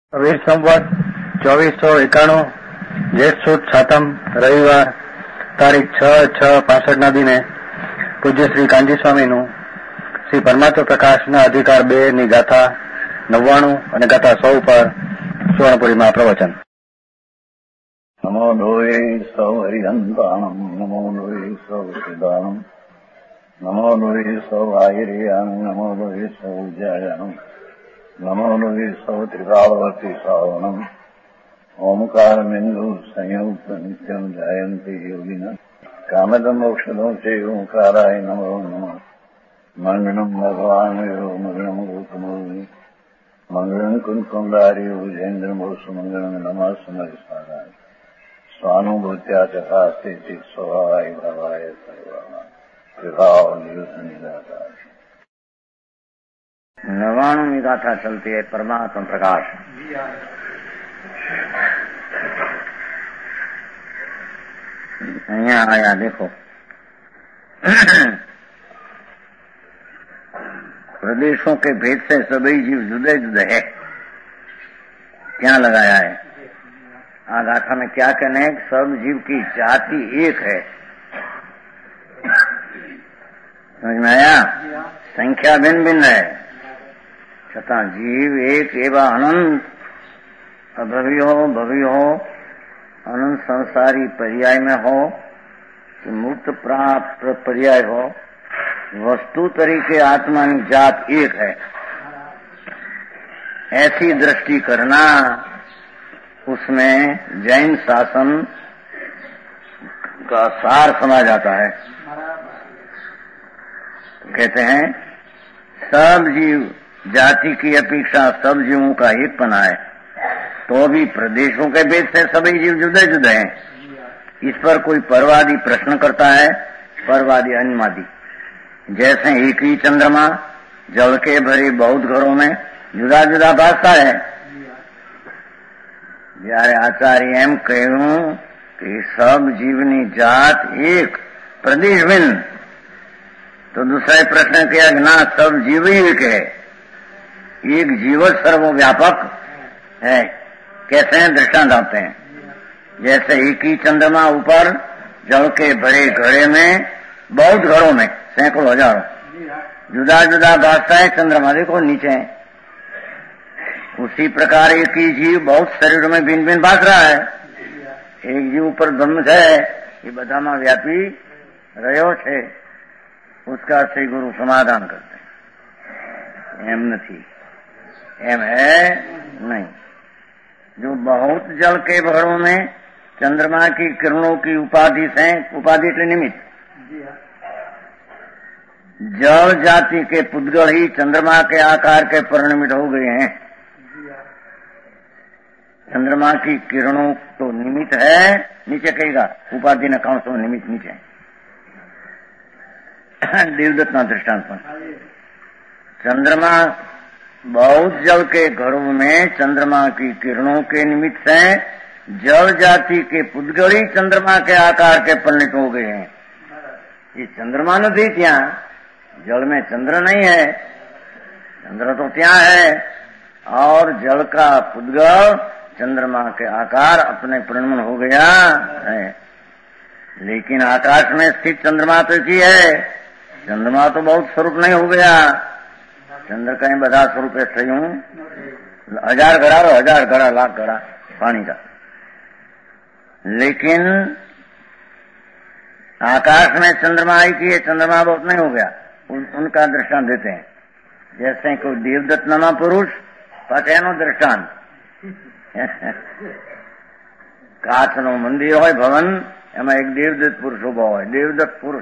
વીર સંવત 2491 જેઠ સુદ સાતમ રવિવાર તારીખ 6/6/65 દિને પૂજ્ય શ્રી કાંજી સ્વામીનું શ્રી પરમાત્મ પ્રકાશના અધિકાર 2 ની ગાથા 99 અને ગાથા 100 પર સુવર્ણપુરીમાં પ્રવચન. નમો લોહે સૌ હરિહંતાણમ નમો લોહે સૌ સિદ્ધાણમ નમો લોહે સૌ આયર્યાન નમો લોહે સૌ જયાનમ નમો લોહે સૌ ત્રિકાળવર્તી શ્રાવણમ ઓમકાર બિંદુ સંયુક્ત નિત્યમ જાયંતી યોગિના કામદમ મોક્ષદો છે ઓંકારાય નમો નમઃ. મંગળમ ભગવાન મંગળમ ગૌતમોની મંગળમ કુંકુંડારી ઉજેન્દ્રમોસુ મંગળમ નમઃ સમરિસ્વારાય સ્વાનુભૂત્યા ચકાસ્તે ચિત સ્વભાવાય ભાવાય સર્વા વિભાવ નિદાતા. 99वीं गाथा चलती है परमात्म प्रकाश. અહીંયા आया देखो प्रदेशों के भेद से सभी जीव जुदे जुदे है. क्या लगाया है आ गाथा में? क्या कहने हैं? सब जीव की जाति एक है. समझ में आया? संख्या भिन्न भिन्न है छता जीव एक एवं अनंत अभवी हो भवी हो अनंत संसारी पर्याय में हो कि मुक्त प्राप्त पर्याय हो, वस्तु तरीके आत्मा की जात एक है. ऐसी दृष्टि करना उसमें जैन शासन का सार समा जाता है. कहते हैं सब जीव जाति की अपेक्षा सब जीवों का एक पना है, तो भी प्रदेशों के भेद से सभी जीव जुदे जुदे हैं. इस पर कोई परवादी प्रश्न करता है, परवादी अन्यवादी. जैसे एक ही चंद्रमा जल के भरे बहुत घरों में जुदा जुदा भासता है. જ્યારે આચાર્ય એમ કહ્યું કે सब जीवनी जात एक प्रदेश भिन्न, तो दूसरा प्रश्न किया कि ना सब जीव ही एक है, एक जीव सर्वव्यापक है. कैसे हैं? दृष्टांत आते हैं. जैसे एक ही चंद्रमा ऊपर जल के भरे घड़े में बहुत घरों में सैकड़ों हजारों जुदा जुदा भासता है. चंद्रमा देखो नीचे है. उसी प्रकार एक ही जीव बहुत शरीर में भिन्न भिन्न भास रहा है. एक जीव ऊपर ब्रह्म है, ये बधामा व्यापी रह्यो छे. उसका श्री गुरु समाधान करते हैं. एम नहीं, एम है नहीं. जो बहुत जल के भरों में चंद्रमा की किरणों की उपाधि से, उपाधि के निमित्त जल जाति के पुद्गल ही चंद्रमा के आकार के परिणमित हो गए हैं. चंद्रमा की किरणों तो निमित्त है, नीचे कहेगा उपाधि न कौन सो निमित्त नीचे. देवदत्त ना दृष्टांत पर चंद्रमा बहुत जल के घरों में चंद्रमा की किरणों के निमित्त से जल जाति के पुद्गली चंद्रमा के आकार के परिणित हो गए हैं. ये चंद्रमा नहीं क्या? जल में चंद्र नहीं है, चंद्र तो क्या है, और जल का पुद्गल चंद्रमा के आकार अपने परिणमन हो गया है. लेकिन आकाश में स्थित चंद्रमा तो की है. चंद्रमा तो बहुत स्वरूप नहीं हो गया. चंद्र कहीं बधा स्वरूप ऐसे हूं 1000 घड़ा 1000 घड़ा लाख घड़ा पानी का. लेकिन आकाश में चंद्रमा आई कि चंद्रमा बहुत नहीं हो गया. उनका दृष्टांत देते हैं. जैसे कोई देवदत्त नामा पुरुष पाछेनो दृष्टांत કાચનો મંદિર હોય ભવન, એમાં એક દેવદત્ત પુરુષ ઉભો હોય. देवदत्त पुरुष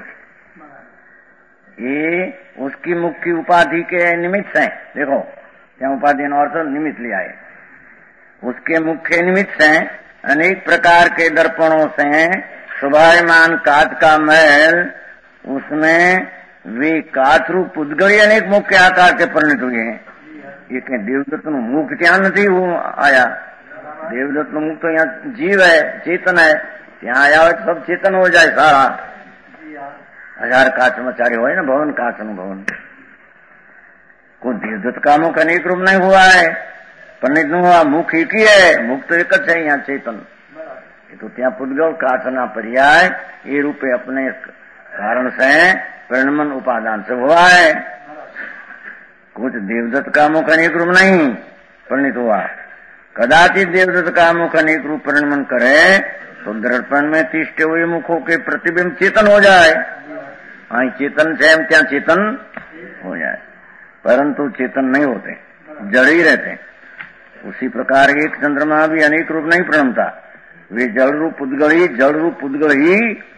ये उसकी मुख्य उपाधि के निमित्त है. देखो क्या उपाधि नो अर्थ निमित्त लिया है. उसके मुख्य निमित्त से अनेक प्रकार के दर्पणों से शोभायमान कांच का महल, उसमें वे कांच रूप पुद्गली अनेक मुख्य आकार के परिणित हुए हैं. ये कहीं देवदत्त नु मुख क्या नहीं वो आया. देवदत्त नु मुख तो यहाँ जीव है, चेतन है. ત્યાં आया हो सब चेतन हो जाए सारा. 1000 कांच मचारे हो ना भवन, कांच नु भवन. कोई देवदत्त का मुख अनेक रूप नहीं हुआ है. પંડિતનું આ મુખ એકી હે, મુખ તો એક જ છે અહીંયા ચેતન. એ તો ત્યાં પુદ્ગલ काठना पर्याय ये रूपे अपने कारण से परिणमन उपादान से हुआ है. कुछ देवदत्त का मुख अनेक रूप नहीं परिणित हुआ. कदाचित देवदत्त का मुख अनेक रूप परिणमन करे तो दर्पण में तिष्ठे हुए मुखों के प्रतिबिंब चेतन हो जाए. हाँ, चेतन से हम क्या चेतन हो जाए, परंतु चेतन नहीं होते, जड़ ही रहते. उसी प्रकार एक चंद्रमा भी अनेक रूप नहीं प्रणमता. वे जड़ रूप पुद्गल ही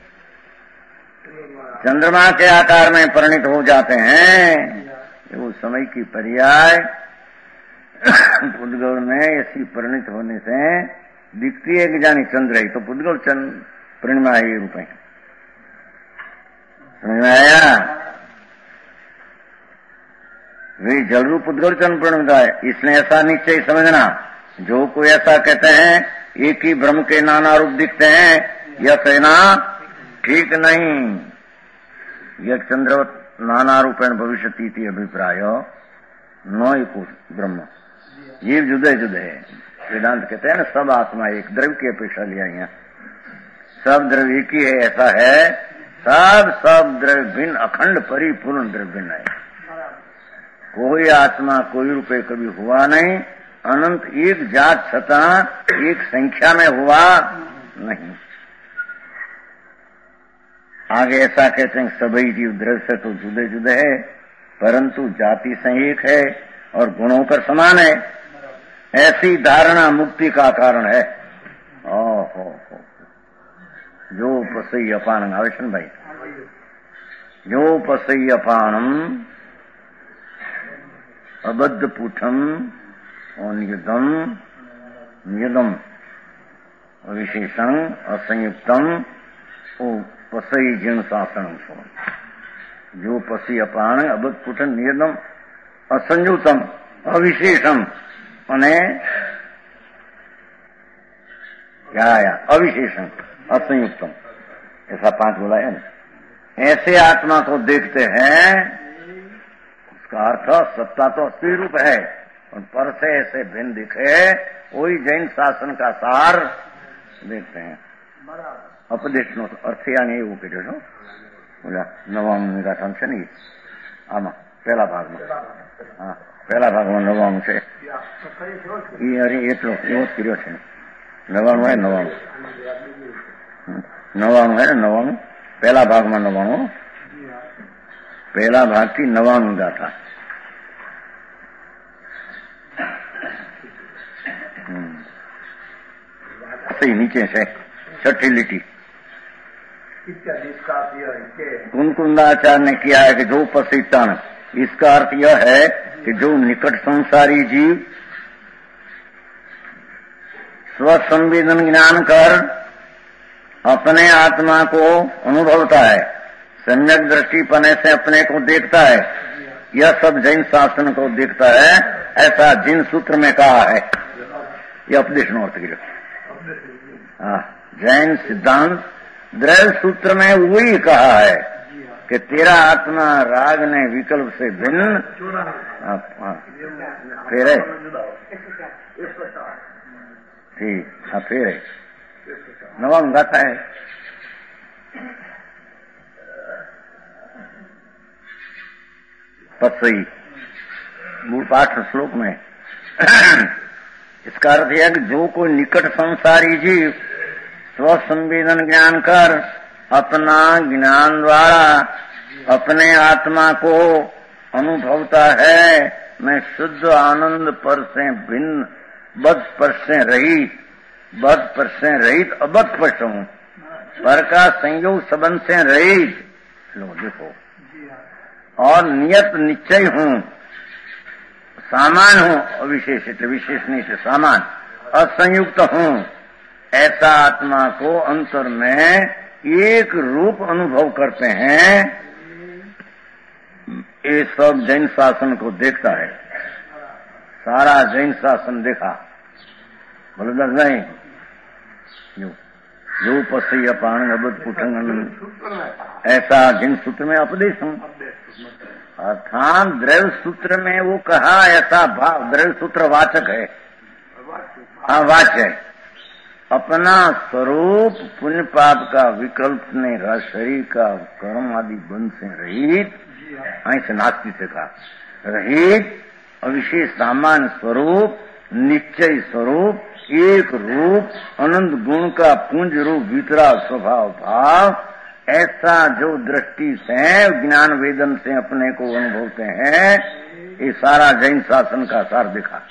चंद्रमा के आकार में परिणित हो जाते हैं. वो समय की पर्याय पुद्गल में ऐसी परिणित होने से दिखती है कि जानी चंद्र है, तो पुद्गल चंद्र परिणमा ही रूप है. समझ में आया? वे जल रूप पुद्गल चंद्र परिणमता है. इसलिए ऐसा निश्चय समझना, जो कोई ऐसा कहते हैं एक ही ब्रह्म के नाना रूप दिखते हैं, यह कहना ठीक नहीं. यह चंद्रवत नाना रूपेण भविष्यति थी अभिप्राय न एको ब्रह्म. जीव जुदे जुदे है. वेदांत कहते हैं ना, सब आत्मा एक द्रव्य की अपेक्षा लिया यहाँ. सब द्रव्य एक ही है, ऐसा है. सब द्रव्य भिन्न, अखंड परिपूर्ण द्रव्य भिन्न है. कोई आत्मा कोई रूपे कभी हुआ नहीं. अनंत एक जात छता एक संख्या में हुआ नहीं. आगे ऐसा कहते हैं सभी जीव द्रव्य से तो जुदे जुदे है, परंतु जाति से एक है और गुणों पर समान है. ऐसी धारणा मुक्ति का कारण है. ओहो, जो पसई अपानम, आवेशन भाई, जो पसई अपानम अबद्ध पुठम नियदम नियदम विशेषण असंयुक्तम ओ पसई जीर्ण शासन. जो पसी अपान अबद्ध पुठन नियदम असंयुक्तम अविशेषम અને क्या आया अविशेषण असंयुक्तम, ऐसा 5 बोला है ना. ऐसे आत्मा को देखते हैं, उसका अर्थ सत्ता तो अस्थिर रूप है और पर से ऐसे भिन्न दिखे, वही जैन शासन का सार देखते हैं. अपदेश नो अर्थ यानी એવું કીધું છો. બોલા 99 નિરાકરણ છે ને આમાં પહેલા ભાગમાં. હા, પહેલા ભાગમાં 99 છે. એ અરે એટલો એવો જ કર્યો છે. 99 है 99 है ना 99 पहला भाग में 99 पहला भाग की 99 गाथा. सही नीचे से छठी लिटी. कुंकुंदाचार्य ने किया है कि जो पसीतान, इसका अर्थ यह है कि जो निकट संसारी जीव स्वसंवेदन ज्ञान कर अपने आत्मा को अनुभवता है, सम्यक दृष्टि पने से अपने को देखता है, यह सब जैन शासन को देखता है. ऐसा जिन सूत्र में कहा है, यह उपदेश नो अर्थ किया. जैन सिद्धांत द्रव्य सूत्र में वही कहा है कि तेरा आत्मा राग ने विकल्प से भिन्न फिर है. ठीक, हाँ फिर है 99 गाथा है. पसई मूल पाठ श्लोक में. इसका अर्थ है कि जो कोई निकट संसारी जीव स्वसंवेदन ज्ञान कर अपना ज्ञान द्वारा अपने आत्मा को अनुभवता है, मैं शुद्ध आनंद पर से भिन्न बद्ध पर से रहित अबद्ध पर हूँ, पर का संयोग संबंध से रहित. लो देखो, और नियत निश्चय हूँ, सामान हूँ, अविशेष विशेष नहीं से सामान, असंयुक्त हूँ. ऐसा आत्मा को अंतर में एक रूप अनुभव करते हैं. ये सब जैन शासन को देखता है. सारा जैन शासन देखा, बोलो दस नहीं जो पसी अपान अबद्ध पुठन, ऐसा जिन सूत्र में उपदेश हूँ. अर्थात द्रव्य सूत्र में वो कहा ऐसा भाव द्रव्य सूत्र वाचक है, हाँ वाच्य है। अपना स्वरूप पुण्य पाप का विकल्प ने शरीर का कर्म आदि बंध से रहित, ऐसे नास्ती से कहा, रहित अविशेष सामान्य स्वरूप, निश्चय स्वरूप, एक रूप, अनंत गुण का पुंज रूप वितराग स्वभाव भाव, ऐसा जो दृष्टि से ज्ञान वेदन से अपने को अनुभवते हैं, ये सारा जैन शासन का सार दिखा।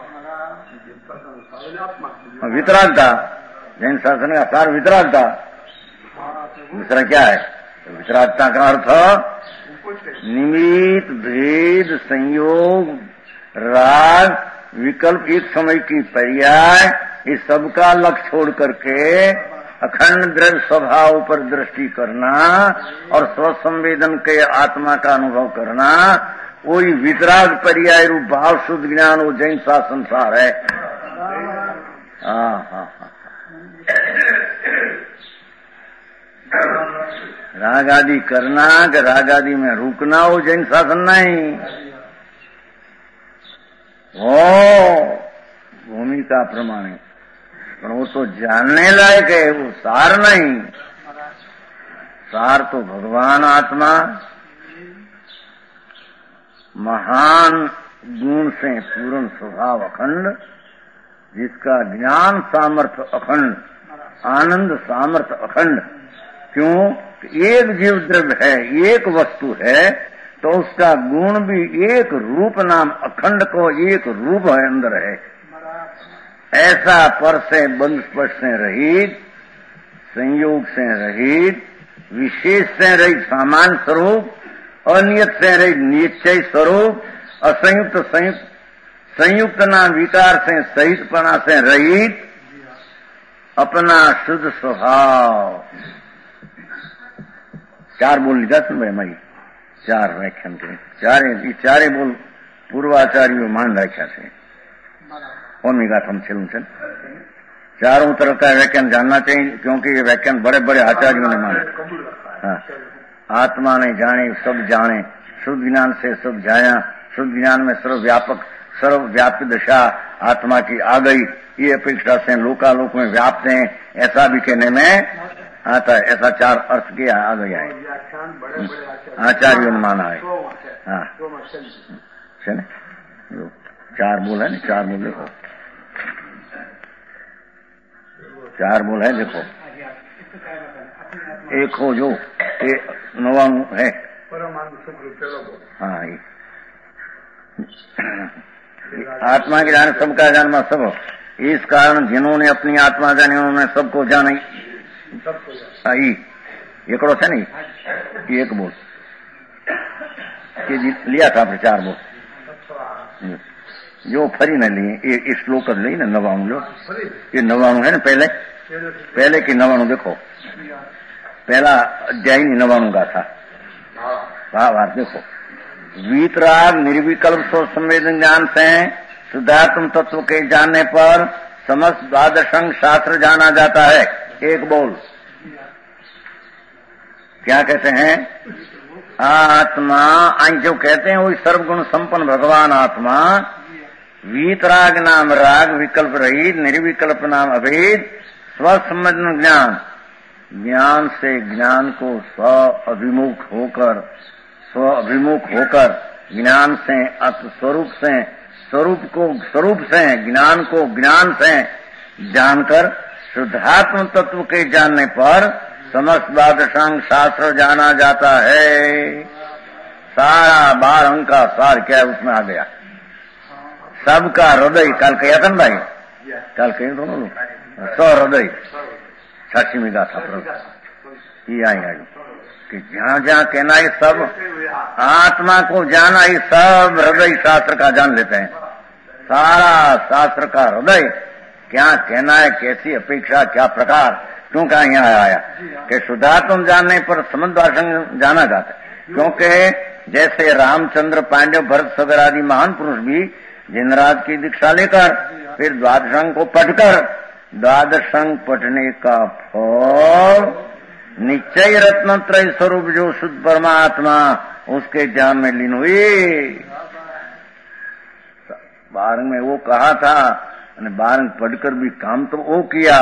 वितराग था, जैन शासन का सार वितराग था। दूसरा क्या है? वितरागता का अर्थ निमित्त, भेद, संयोग, राग, विकल्प, एक समय की पर्याय, इस सबका लक्ष्य छोड़ करके अखंड द्रव्य स्वभाव पर दृष्टि करना और स्वसंवेदन के आत्मा का अनुभव करना, वही वितराग पर्याय रूप भाव शुद्ध ज्ञान वो जैन सा संसार है। राग आदि करना कि राग आदि में रुकना वो जैन शासन नहीं, वो भूमिका प्रमाण है, पर वो तो जानने लायक है, वो सार नहीं। सार तो भगवान आत्मा महान गुण से पूर्ण स्वभाव अखंड, जिसका ज्ञान सामर्थ्य अखंड, आनंद सामर्थ्य अखंड। क्यों? एक जीव द्रव्य है, एक वस्तु है, तो उसका गुण भी एक रूप नाम अखंड को एक रूप है अंदर है। ऐसा पर से बंध स्पर्श से रहित, संयोग से रहित, विशेष से रहित सामान्य स्वरूप, अनियत से रहित निश्चय स्वरूप, असंयुक्त संयुक्त नाम विकार से सहितपना से रहित अपना शुद्ध स्वभाव। चार बोल लिखा सुन भाई हमारी, चार व्याख्यान के चारे बोल पूर्वाचार्य मान व्याख्या से हम छे चारों तरफ का व्याख्यान जानना चाहिए, क्योंकि ये व्याख्यान बड़े बड़े आचार्यों ने माने। हाँ, आत्मा ने जाने सब जाने, शुद्ध ज्ञान से सब जाया, शुद्ध ज्ञान में सर्वव्यापी दशा आत्मा की आ गई, ये अपेक्षा से लोकालोक में व्याप्त हैं, ऐसा भी कहने में आता है। ऐसा चार अर्थ किया आ गया है, आचार्यों ने माना है। हाँ, चार बोल है ना, चार बोल देखो, चार बोल है देखो, एक हो जो नवाणु है। हाँ, आत्मा के जाने सबका जानना सब, इस कारण जिन्होंने अपनी आत्मा जानी उन्होंने सबको जाना ही। एकड़ो है नहीं, एक बोल लिया था आपने, चार बोल जो फरी न लिए, ये श्लोक ली ना नवाणु, लो ये नवाणु है ना, पहले की नवाणु देखो, पहला अध्याय नवाणु का था भावार्थ देखो। वीतराग निर्विकल्प स्व संवेदन ज्ञान से शुद्धात्म तत्व के जानने पर समस्त द्वादशंग शास्त्र जाना जाता है। एक बोल क्या कहते हैं? आत्मा जो कहते हैं वही सर्वगुण संपन्न भगवान आत्मा, वीतराग नाम राग विकल्प रहित, निर्विकल्प नाम अभेद, स्वसंवेदन ज्ञान, ज्ञान से ज्ञान को स्व अभिमुख होकर ज्ञान से स्वरूप से, स्वरूप को स्वरूप से, ज्ञान को ज्ञान से जानकर शुद्धात्म तत्व के जानने पर समस्त द्वादशांग शास्त्र जाना जाता है। सारा 12 अंक का सार क्या है उसमें आ गया। सबका हृदय, कल कहा था ना भाई, कल कहीं दोनों लोग हृदय 86वीं गाथा ये आएगा कि जहाँ जहाँ कहना है सब आत्मा को जाना, ये सब हृदय शास्त्र का जान लेते हैं। सारा शास्त्र का हृदय क्या कहना है, कैसी अपेक्षा, क्या प्रकार, क्यों कहा यहाँ आया कि शुद्धात्म जानने पर समद्वादशांग जाना जाता है। क्योंकि जैसे रामचंद्र, पांडव, भरत सगर आदि महान पुरुष भी जिनराज की दीक्षा लेकर फिर द्वादशांग को पढ़कर, द्वादशांग पढ़ने का फल निश्चय रत्नत्रय स्वरूप जो शुद्ध परमात्मा उसके ज्ञान में लीन हुई। 12 में वो कहा था અને 12 पढ़कर भी काम तो वो किया,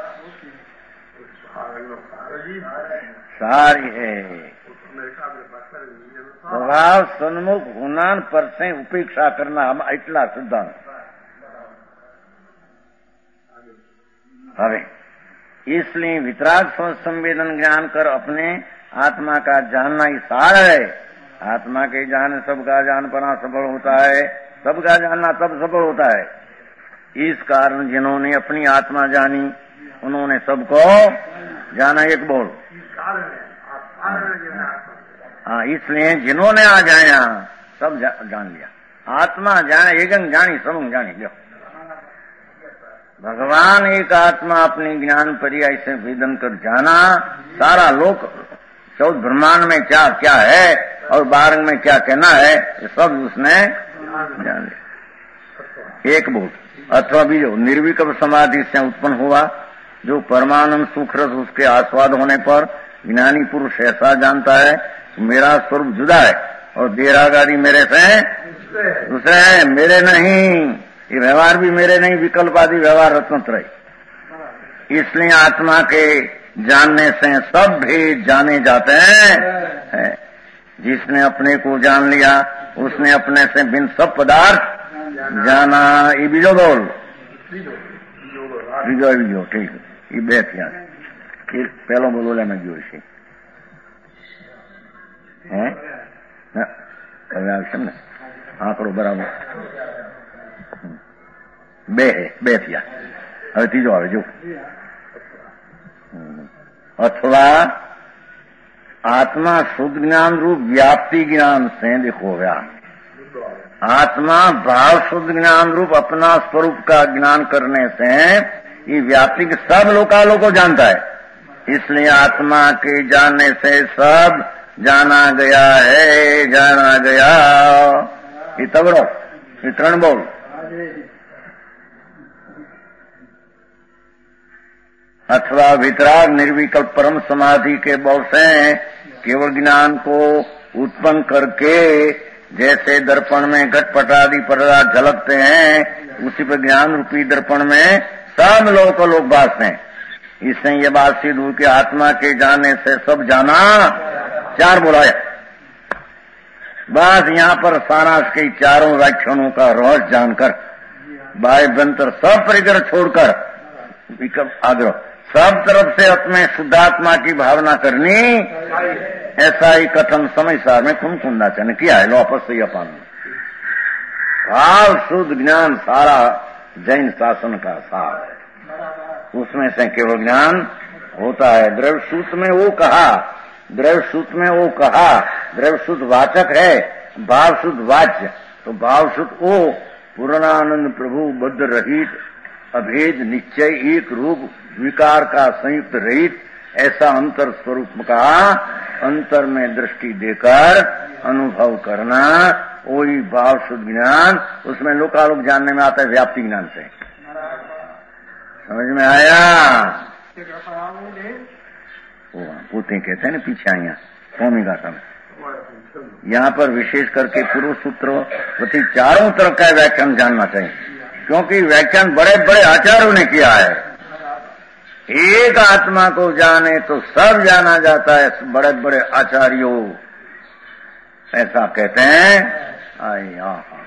सारी है स्वभाव सन्मुख होना पर से उपेक्षा करना, हम इतना सिद्धांत। હવે इसलिए वितराग संवेदन ज्ञान कर अपने आत्मा का जानना ही सार है। आत्मा के जान सबका जान पाना सफल होता है, सबका जानना तब सफल होता है। इस कारण जिन्होंने अपनी आत्मा जानी उन्होंने सबको जाना। एक बोल हाँ, इसलिए जिन्होंने आ जाया सब जान लिया। आत्मा जाने एकंग जानी सब जानी लो। भगवान एक आत्मा अपनी ज्ञान पर्याय से वेदन कर जाना, सारा लोक 14 ब्रह्मांड में क्या क्या है और 12 में क्या कहना है ये सब उसने जान लिया। एक बोल अथवा भी जो निर्विकल्प समाधि से उत्पन्न हुआ, जो परमानंद सुख रस उसके आस्वाद होने पर ज्ञानी पुरुष ऐसा जानता है मेरा स्वरूप जुदा है और देहरागारी मेरे से दूसरे है, मेरे नहीं, ये व्यवहार भी मेरे नहीं, विकल्प आदि व्यवहार रत्नत्र है। इसलिए आत्मा के जानने से सब भेद जाने जाते हैं। जिसने अपने को जान लिया उसने अपने से बिन सब पदार्थ जाना। ये बीजो बोल बीजो ठीक ये બે થયા। પહેલો બોલો એમાં ગયો છે હે હવે આવશે ને આંકડો બરાબર બે થયા। હવે ત્રીજો આવે જો अथवा आत्मा शुद्ध ज्ञान रूप व्याप्ति ज्ञान से देखो गया। आत्मा भाव शुद्ध ज्ञान रूप अपना स्वरूप का ज्ञान करने से ये व्याप्ति के सब लोकालों को जानता है। इसलिए आत्मा के जानने से सब जाना गया है, जाना गया। ये तगड़ो ये 3 बोल अथवा वितराग निर्विकल्प परम समाधि के बल से केवल ज्ञान को उत्पन्न करके जैसे दर्पण में घटपट आदि पदार्थ झलकते हैं उसी पर ज्ञान रूपी दर्पण में सब लोग भासते हैं। इससे ये बात सिद्ध हुई कि आत्मा के जानने से सब जाना। 4 बोलाया बस यहाँ पर सारांश के 4 व्याख्यानों का रहस्य जानकर बाह्यभ्यंतर सब परिकर छोड़कर आग्रह सब तरफ से अपने शुद्धात्मा की भावना करनी। ऐसा ही कथन समय सार में कुंदाचन किया है। लो आपस से अपन भाव शुद्ध ज्ञान सारा जैन शासन का सार है, उसमें से केवल ज्ञान होता है। द्रव्य सूत्र में वो कहा, द्रव्य सूत्र में वो कहा द्रव्य शुद्ध वाचक है, भाव शुद्ध वाच्य। तो भाव शुद्ध वो पूर्णानंद प्रभु बद्ध रहित अभेद निश्चय एक रूप विकार का संयुक्त रहित ऐसा अंतर स्वरूप का अंतर में दृष्टि देकर अनुभव करना, वही भाव शुद्ध ज्ञान। उसमें लोकालोक जानने में आता है व्याप्ति ज्ञान से। समझ में आया? पूते कहते हैं ना पीछे आया स्वामी का समय। यहाँ पर विशेष करके पूर्व सूत्र प्रति 4 तरफ का व्याख्यान जानना चाहिए, क्योंकि व्याख्यान बड़े बड़े आचार्यों ने किया है। एक आत्मा को जाने तो सब जाना जाता है, बड़े बड़े आचार्यों ऐसा कहते हैं।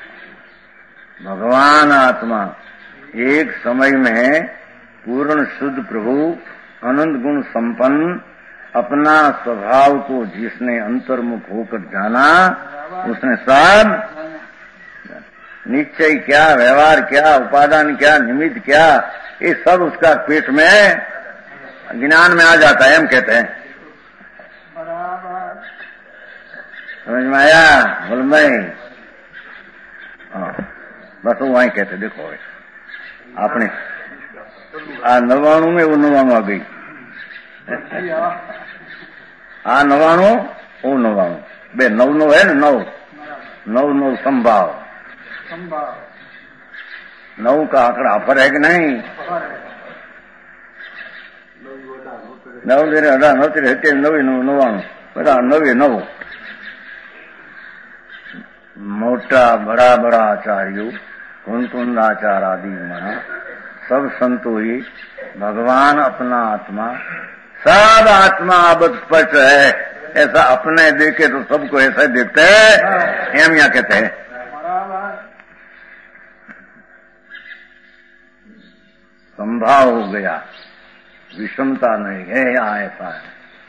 भगवान आत्मा एक समय में पूर्ण शुद्ध प्रभु अनंत गुण संपन्न अपना स्वभाव को जिसने अंतर्मुख होकर जाना उसने सब निश्चय क्या, व्यवहार क्या, उपादान क्या, निमित्त क्या, ये सब उसका पेट में ज्ञान में आ जाता है। हम कहते हैं समझ में आया? बोल भाई बस वो वहीं कहते देखो आपने 99 में वो 99 आ गई, 99 वो 99 बे 9 है ना, 9 संभाव 9 का आंकड़ा पर है कि नहीं? 9 दिन 99 बड़ा 9 मोटा बड़ा बड़ा आचार्यों कुंतुंदाचार आदि मना सब संतो ही भगवान अपना आत्मा, सब आत्मा अब स्पष्ट है। ऐसा अपने देखे तो सबको ऐसा देखते हैं, एम या कहते हैं। संभाव हो गया, विषमता नहीं है, यहाँ ऐसा है।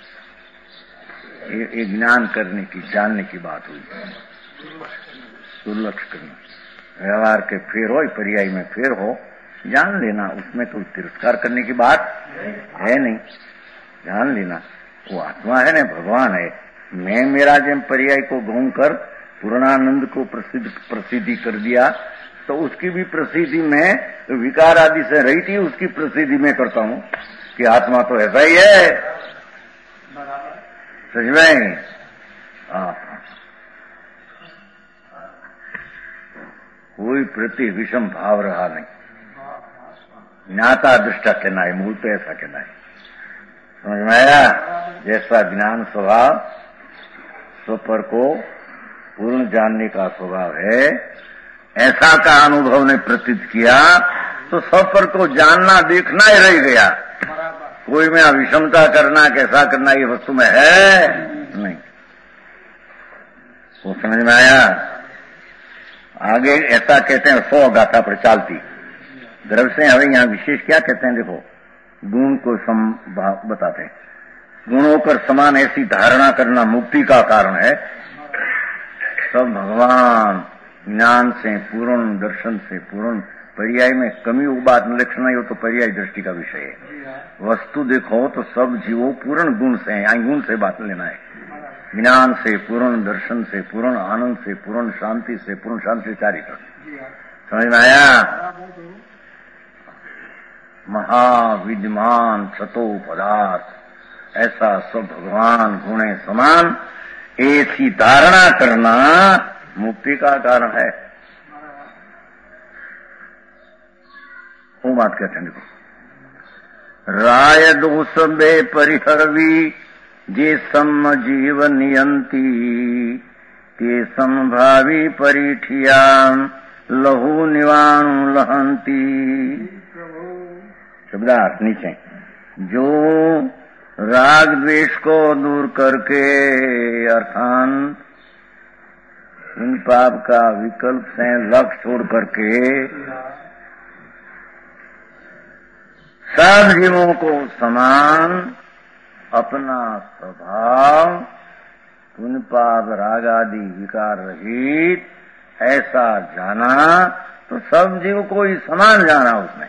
ये ज्ञान करने की, जानने की बात हुई। दुर्लक्ष करना, व्यवहार के फेर हो, पर्याय में फेर हो, जान लेना, उसमें तो तिरस्कार करने की बात है नहीं। जान लेना वो आत्मा है ना, भगवान है। मैं मेरा जब पर्याय को घूम कर पूर्णानंद को प्रसिद्धि कर दिया, तो उसकी भी प्रसिद्धि में विकार आदि से रही थी, उसकी प्रसिद्धि में करता हूँ कि आत्मा तो ऐसा ही है। समझ में? कोई प्रति विषम भाव रहा नहीं। ज्ञाता दृष्टा कहना है, मूल तो ऐसा कहना है। समझ में आया? जैसा ज्ञान स्वभाव स्वपर को पूर्ण जानने का स्वभाव है, ऐसा का अनुभव ने प्रतीत किया तो स्वपर को जानना देखना ही रह गया। कोई में विषमता करना, कैसा करना, ये वस्तु में है नहीं। वो समझ में आया? आगे ऐसा कहते हैं 100 गाथा पर चालती द्रव्य से। हमें यहाँ विशेष क्या कहते हैं, देखो गुण को बताते हैं। गुणों पर समान ऐसी धारणा करना मुक्ति का कारण है। सब भगवान ज्ञान से पूर्ण, दर्शन से पूर्ण, पर्याय में कमी हो बात लक्षण नहीं हो तो पर्याय दृष्टि का विषय है। वस्तु देखो तो सब जीवों पूर्ण गुण से हैं, गुण से बात लेना है। ज्ञान से पूर्ण, दर्शन से पूर्ण, आनंद से पूर्ण, शांति से पूर्ण, शांति चारित्र। समझ में आया? महाविद्यमान सतो पदार्थ, ऐसा सब भगवान गुणे समान, ऐसी धारणा करना मुक्ति का कारण है। वो बात कहते हैं, देखो राय दोष बे परिहरवी जे सम जीव नियंती ते संभावी परिठियाम लहू निवाणु लहंती। शब्दार्थ नीचे, जो राग द्वेष को दूर करके अर्थात इन पाप का विकल्प से लक्ष्य छोड़ करके सब जीवों को समान अपना स्वभाव पुण्य पाप राग आदि विकार रहित ऐसा जाना, तो सब जीव को ही समान जाना उसमें।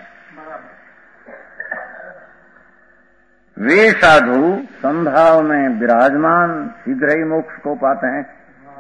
वे साधु संभाव में विराजमान शीघ्र ही मोक्ष को पाते हैं।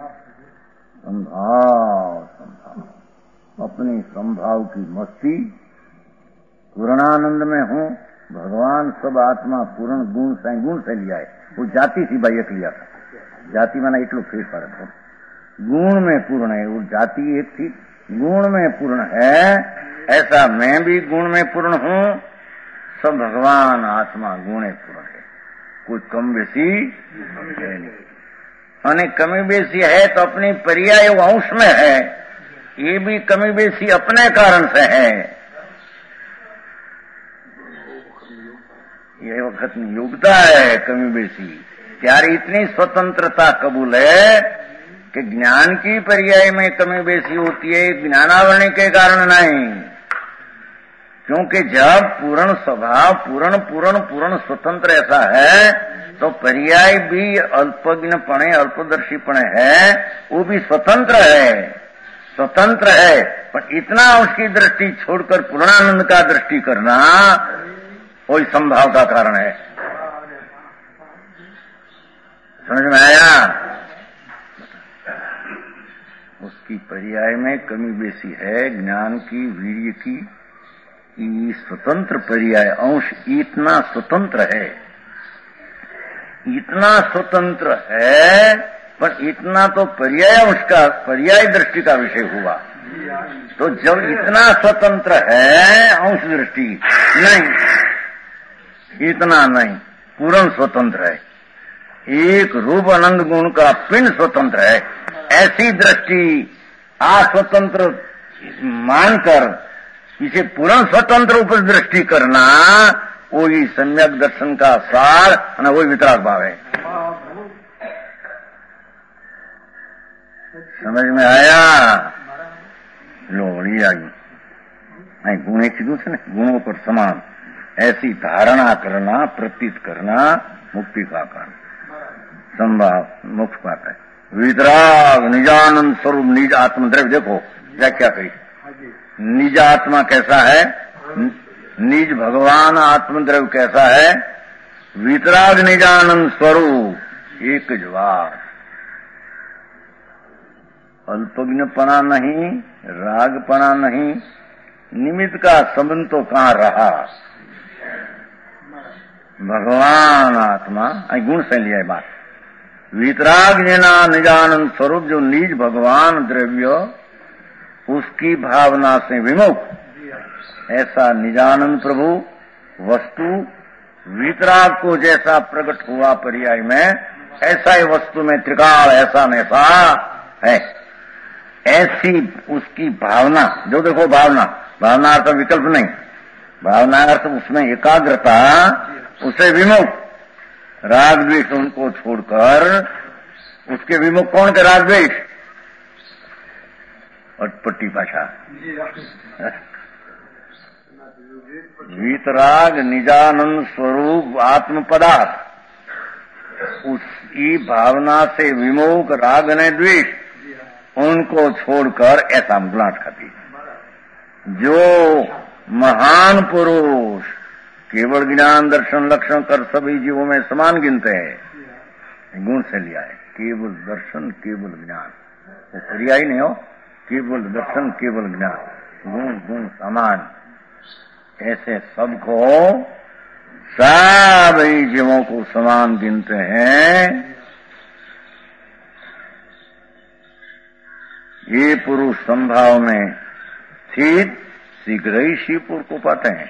संभाव अपनी संभाव की मस्ती, पूर्णानंद में हूँ, भगवान सब आत्मा पूर्ण गुण से लिया है। वो जाति थी भाई एक लिया था, जाति माना इतलो फेर फर्क हो। गुण में पूर्ण है, वो जाति एक थी, गुण में पूर्ण है। ऐसा मैं भी गुण में पूर्ण हूँ, सब भगवान आत्मा गुणे पूर्ण है, कोई कम बेसी है नहीं। और कमी बेसी है तो अपनी पर्याय अंश में है, ये भी कमी बेसी अपने कारण से है। ये वक्त योग्यता है कमी बेसी, त्यारी इतनी स्वतंत्रता कबूल है कि ज्ञान की पर्याय में कमी बेसी होती है, ज्ञानावरण के कारण नहीं। क्योंकि जब पूर्ण स्वभाव पूर्ण स्वतंत्र ऐसा है, तो पर्याय भी अल्पज्ञपणे अल्पदर्शीपणे है, वो भी स्वतंत्र है। पर इतना उसकी दृष्टि छोड़कर पूर्णानंद का दृष्टि करना वही संभाव का कारण है। समझ में आया? उसकी पर्याय में कमी बेसी है, ज्ञान की, वीर्य की, स्वतंत्र पर्याय अंश इतना स्वतंत्र है, पर इतना तो पर्याय अंश का, पर्याय दृष्टि का विषय हुआ। तो जब इतना स्वतंत्र है, अंश दृष्टि नहीं, इतना नहीं, पूर्ण स्वतंत्र है। एक रूप आनंद गुण का पिंड स्वतंत्र है। ऐसी दृष्टि अस्वतंत्र मानकर इसे पूर्ण स्वतंत्र ऊपर दृष्टि करना, वही सम्यक दर्शन का सार और वही वितराग भाव है। समझ में आया? लोड़ी आई गुण एक दूसरे ने गुणों पर समान ऐसी धारणा करना, प्रतीत करना मुक्ति का कारण, संभाव मोक्ष पाता है। वितराग निजानंद स्वरूप निज आत्मद्रव्य, देखो व्याख्या करी, निज आत्मा कैसा है, निज भगवान आत्मद्रव्य कैसा है, वितराग निजानंद स्वरूप एक जवाब, अल्पज्ञपना नहीं, रागपना नहीं, निमित्त का संबंध तो कहां रहा, भगवान आत्मा गुण से लिया बात, वितराग निजानंद स्वरूप जो निज भगवान द्रव्य उसकी भावना से विमुख, ऐसा निजानंद प्रभु वस्तु वितराग को जैसा प्रकट हुआ पर्याय में, ऐसा ही वस्तु में त्रिकाल ऐसा नैसा है, ऐसी उसकी भावना जो देखो, भावना अर्थ विकल्प नहीं, भावना अर्थ उसमें एकाग्रता, उसे विमुख, राग द्वेष उनको छोड़कर उसके विमुख कौन थे, राग द्वेष, अटपटी भाषा, वीतराग निजानंद स्वरूप आत्म पदार्थ, उसकी भावना से विमुख राग ने द्वेष उनको छोड़कर ऐसा मुलाट खाती, जो महान पुरुष केवल ज्ञान दर्शन लक्षण कर सभी जीवों में समान गिनते हैं, गुण से लिया है, केवल दर्शन केवल ज्ञान, वो पर्याय नहीं हो, केवल दर्शन केवल ज्ञान, गुण गुण समान, ऐसे सबको सभी जीवों को समान गिनते हैं। ये पुरुष संभाव में स्थित शीघ्र ही शिवपुर को पाते हैं।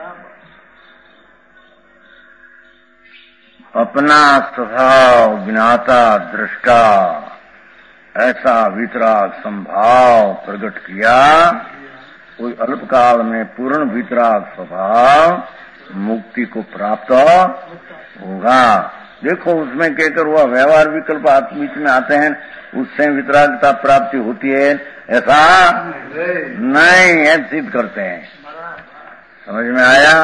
अपना स्वभाव ज्ञाता दृष्टा ऐसा वितराग संभाव प्रकट किया, कोई अल्पकाल में पूर्ण वितराग स्वभाव मुक्ति को प्राप्त होगा। देखो उसमें कहकर हुआ व्यवहार विकल्प बीच में आते हैं, उससे वितरागता प्राप्ति होती है, ऐसा नहीं है, सिद्ध करते हैं। समझ में आया?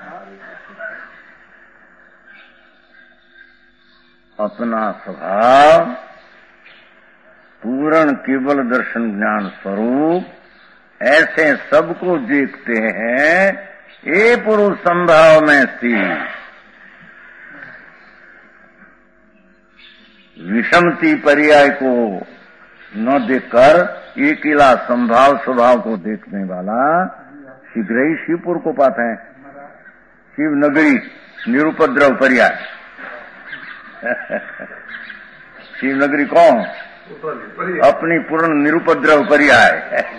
अपना स्वभाव पूर्ण केवल दर्शन ज्ञान स्वरूप ऐसे सबको देखते हैं, ये पुरुष संभाव में स्थित, विषमती पर्याय को न देखकर अकेला संभाव स्वभाव को देखने वाला शीघ्र ही शिवपुर को पाते हैं। शिव नगरी निरुपद्रव पर्याय शिव नगरी कौन? अपनी पूर्ण निरुपद्रव पर्याय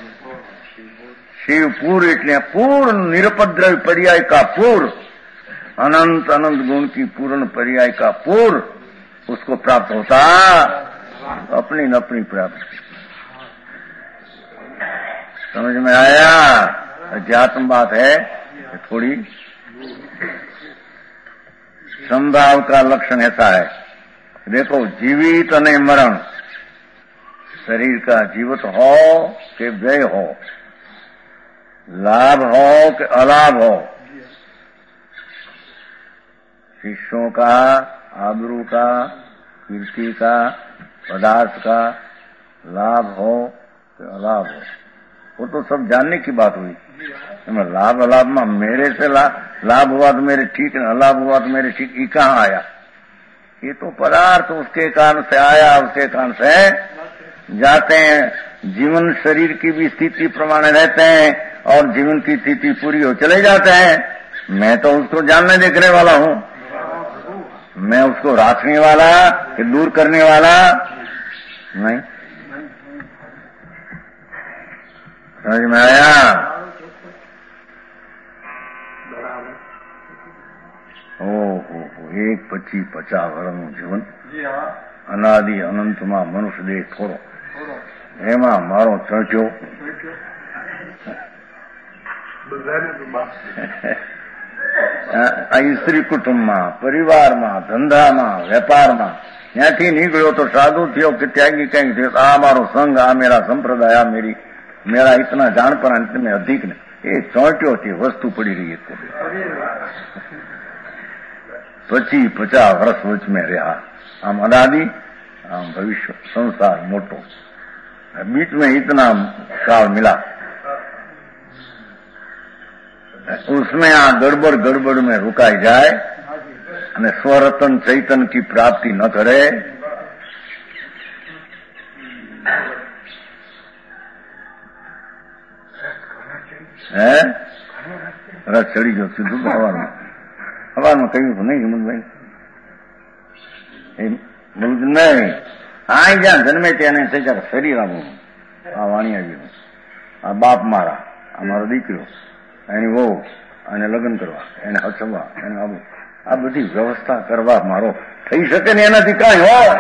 शिवपुर, એટલે पूर्ण निरुपद्रव पर्याय का पूर्ण, अनंत अनंत गुण की पूर्ण पर्याय का पूर्ण उसको प्राप्त होता, अपनी न अपनी प्राप्ति। समझ में आया? अध्यात्म बात है थोड़ी। संभाव का लक्षण ऐसा है, देखो जीवित और मरण, शरीर का जीवित हो कि व्यय हो, लाभ हो कि अलाभ हो, शिष्यों का, आबरू का, कीर्ति का, पदार्थ का लाभ हो कि अलाभ हो, वो तो सब जानने की बात हुई। लाभ अलाभ में मेरे से लाभ हुआ तो मेरे ठीक, अलाभ हुआ तो मेरे ठीक, ये कहाँ आया? ये तो पदार्थ उसके कारण से आया, उसके कारण से जाते हैं। जीवन शरीर की भी स्थिति प्रमाण रहते हैं और जीवन की स्थिति पूरी हो चले जाते हैं। मैं तो उसको जानने देखने वाला हूँ, मैं उसको राखने वाला कि दूर करने वाला नहीं। समझ में आया? ओहो, 1-25-50 વર્ષનું જીવન, અનાદિ અનંતમાં મનુષ્ય દેહ થોડો, એમાં મારો ચર્ચો સ્ત્રી કુટુંબમાં, પરિવારમાં, ધંધામાં, વેપારમાં ત્યાંથી નીકળ્યો તો સાધુ થયો કે ત્યાગી કઈ થયો, આ મારો સંઘ, આ મેરા સંપ્રદાય, આ મેરા ઇતના જાણપરા મેં અધિક ને એ ચોંટ્યો તે વસ્તુ પડી રહી હતી. પછી 50 વર્ષ વચ મેં રહ્યા. આમ અનાદि, आम भविष्य संसार मोटो, बीच में इतना काल मिला, उसमें आ गड़बड़ में रुकाई जाए और स्वरतन चैतन्य की प्राप्ति न करे, है रस चढ़ी गयो सीधू हवा में कहीं तो नहीं हिम्मत भाई नहीं આ જ્યાં જન્મે તેને શરીર આવું, આ વાણી આવી, આ બાપ મારા, આ મારો દીકરો, એની વહુ, અને લગ્ન કરવા, એને હચવા, એને આવું, આ બધી વ્યવસ્થા કરવા મારો થઈ શકે ને એનાથી કાંઈ હોય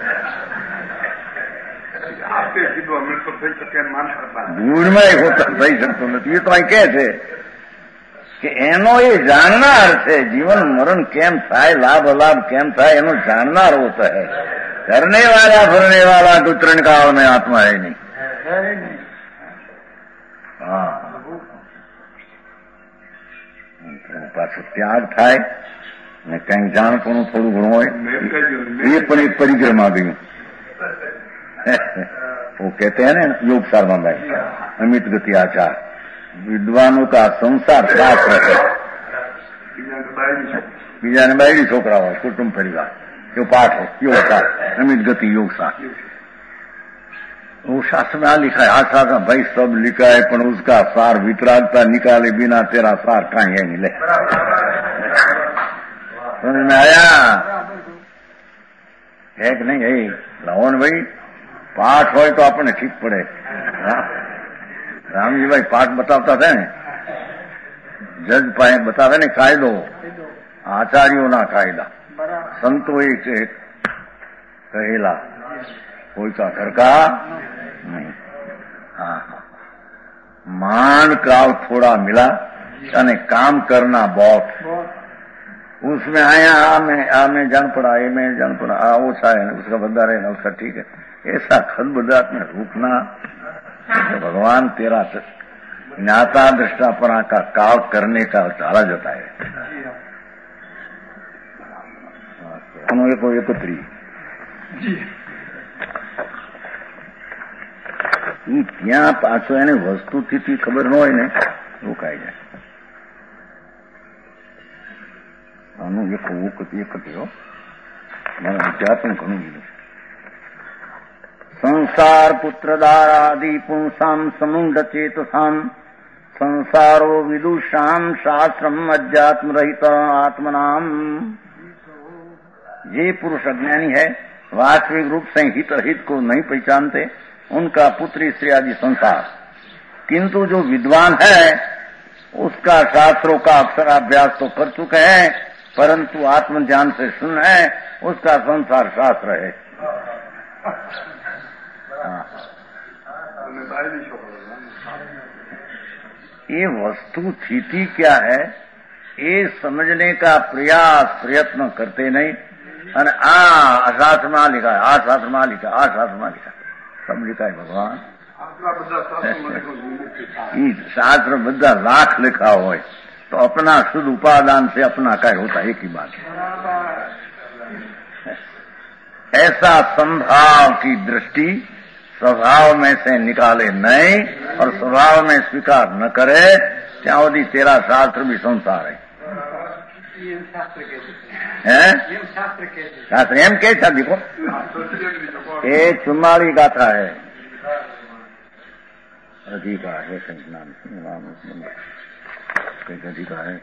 ધૂળમાં હોતા થઈ શકતો નથી. એ તો અહીં કે છે કે એનો એ જાણનાર છે, જીવન મરણ કેમ થાય, લાભ અલાભ કેમ થાય એનો જાણનાર હોતા है. करने वाला भरने वाला तो तरण काल में आत्मा है नहीं. हाँ पाછો ત્યાગ થાય ને કઈક જાણપણું થોડું ઘણું હોય એ પણ એક પરિક્રમા ગયું. वो कहते हैं ना योग सारमा भाई, अमित गति आचार, विद्वानों का संसार शास्त्र है. બીજાને બાયડી છોકરા હોય, કુટુંબ પરિવાર, जो पाठ है योग सार, अमित गति योग सार. वो शास्त्र में लिखा है, शास्त्र भाई सब लिखा है, पर उसका सार वितरागता निकाले बिना तेरा सार कहीं है नहीं. ले समझ में आया है कि नहीं? है लाओ ने भाई, पाठ हो तो अपने ठीक पड़े. रामजी भाई पाठ बताता था ने, जज पाए बतावे ने कायदो, आचार्यों ना कायदा, संतो एक कहेला, कोई का घर का नहीं. हाँ मान का थोड़ा मिला अने काम करना बहुत, उसमें आया आमें जान पड़ा, ये में जान पड़ा, ओछा है उसका बंदा रहे ना उसका ठीक है, ऐसा खलबदात में रुकना. तो भगवान तेरा ज्ञाता दृष्टापना का काल करने का चाला जाता है. એકત્રી ત્યાં પાછો એને વસ્તુથી ખબર ન હોય ને રોકાઈ જાય. આનું એકત્રી મારા વિચાર પણ ઘણું બધું. સંસાર પુત્રદારાદિ પુંસામ સમુંડ ચેતસામ સંસારો વિદુષામ શાસ્त्रम अध्यात्म रहित आत्मनाम. ये पुरुष अज्ञानी है, वास्तविक रूप से हित अहित को नहीं पहचानते, उनका पुत्री स्त्री आदि संसार. किंतु जो विद्वान है उसका शास्त्रों का अक्षराभ्यास तो कर चुके हैं, परंतु आत्मज्ञान से शून्य है, उसका संसार शास्त्र है. ये वस्तु स्थिति क्या है ये समझने का प्रयत्न करते नहीं. અને આ શાસ્ત્રમાં लिखा है, આ શાસ્ત્રમાં लिखा, આ શાસ્ત્રમાં लिखा, सब लिखा है भगवान. शास्त्र બધા लाख लिखा हो तो अपना शुद्ध उपादान से अपना काय होता एक ही बात है. ऐसा संभाव की दृष्टि स्वभाव में से निकाले नहीं और स्वभाव में स्वीकार न करे, त्यावधी तेरा शास्त्र भी संसार है. शास्त्र एम के था, देखो ये 44 गाथा है, अधिकार है कहीं नाम कहीं अधिकार है,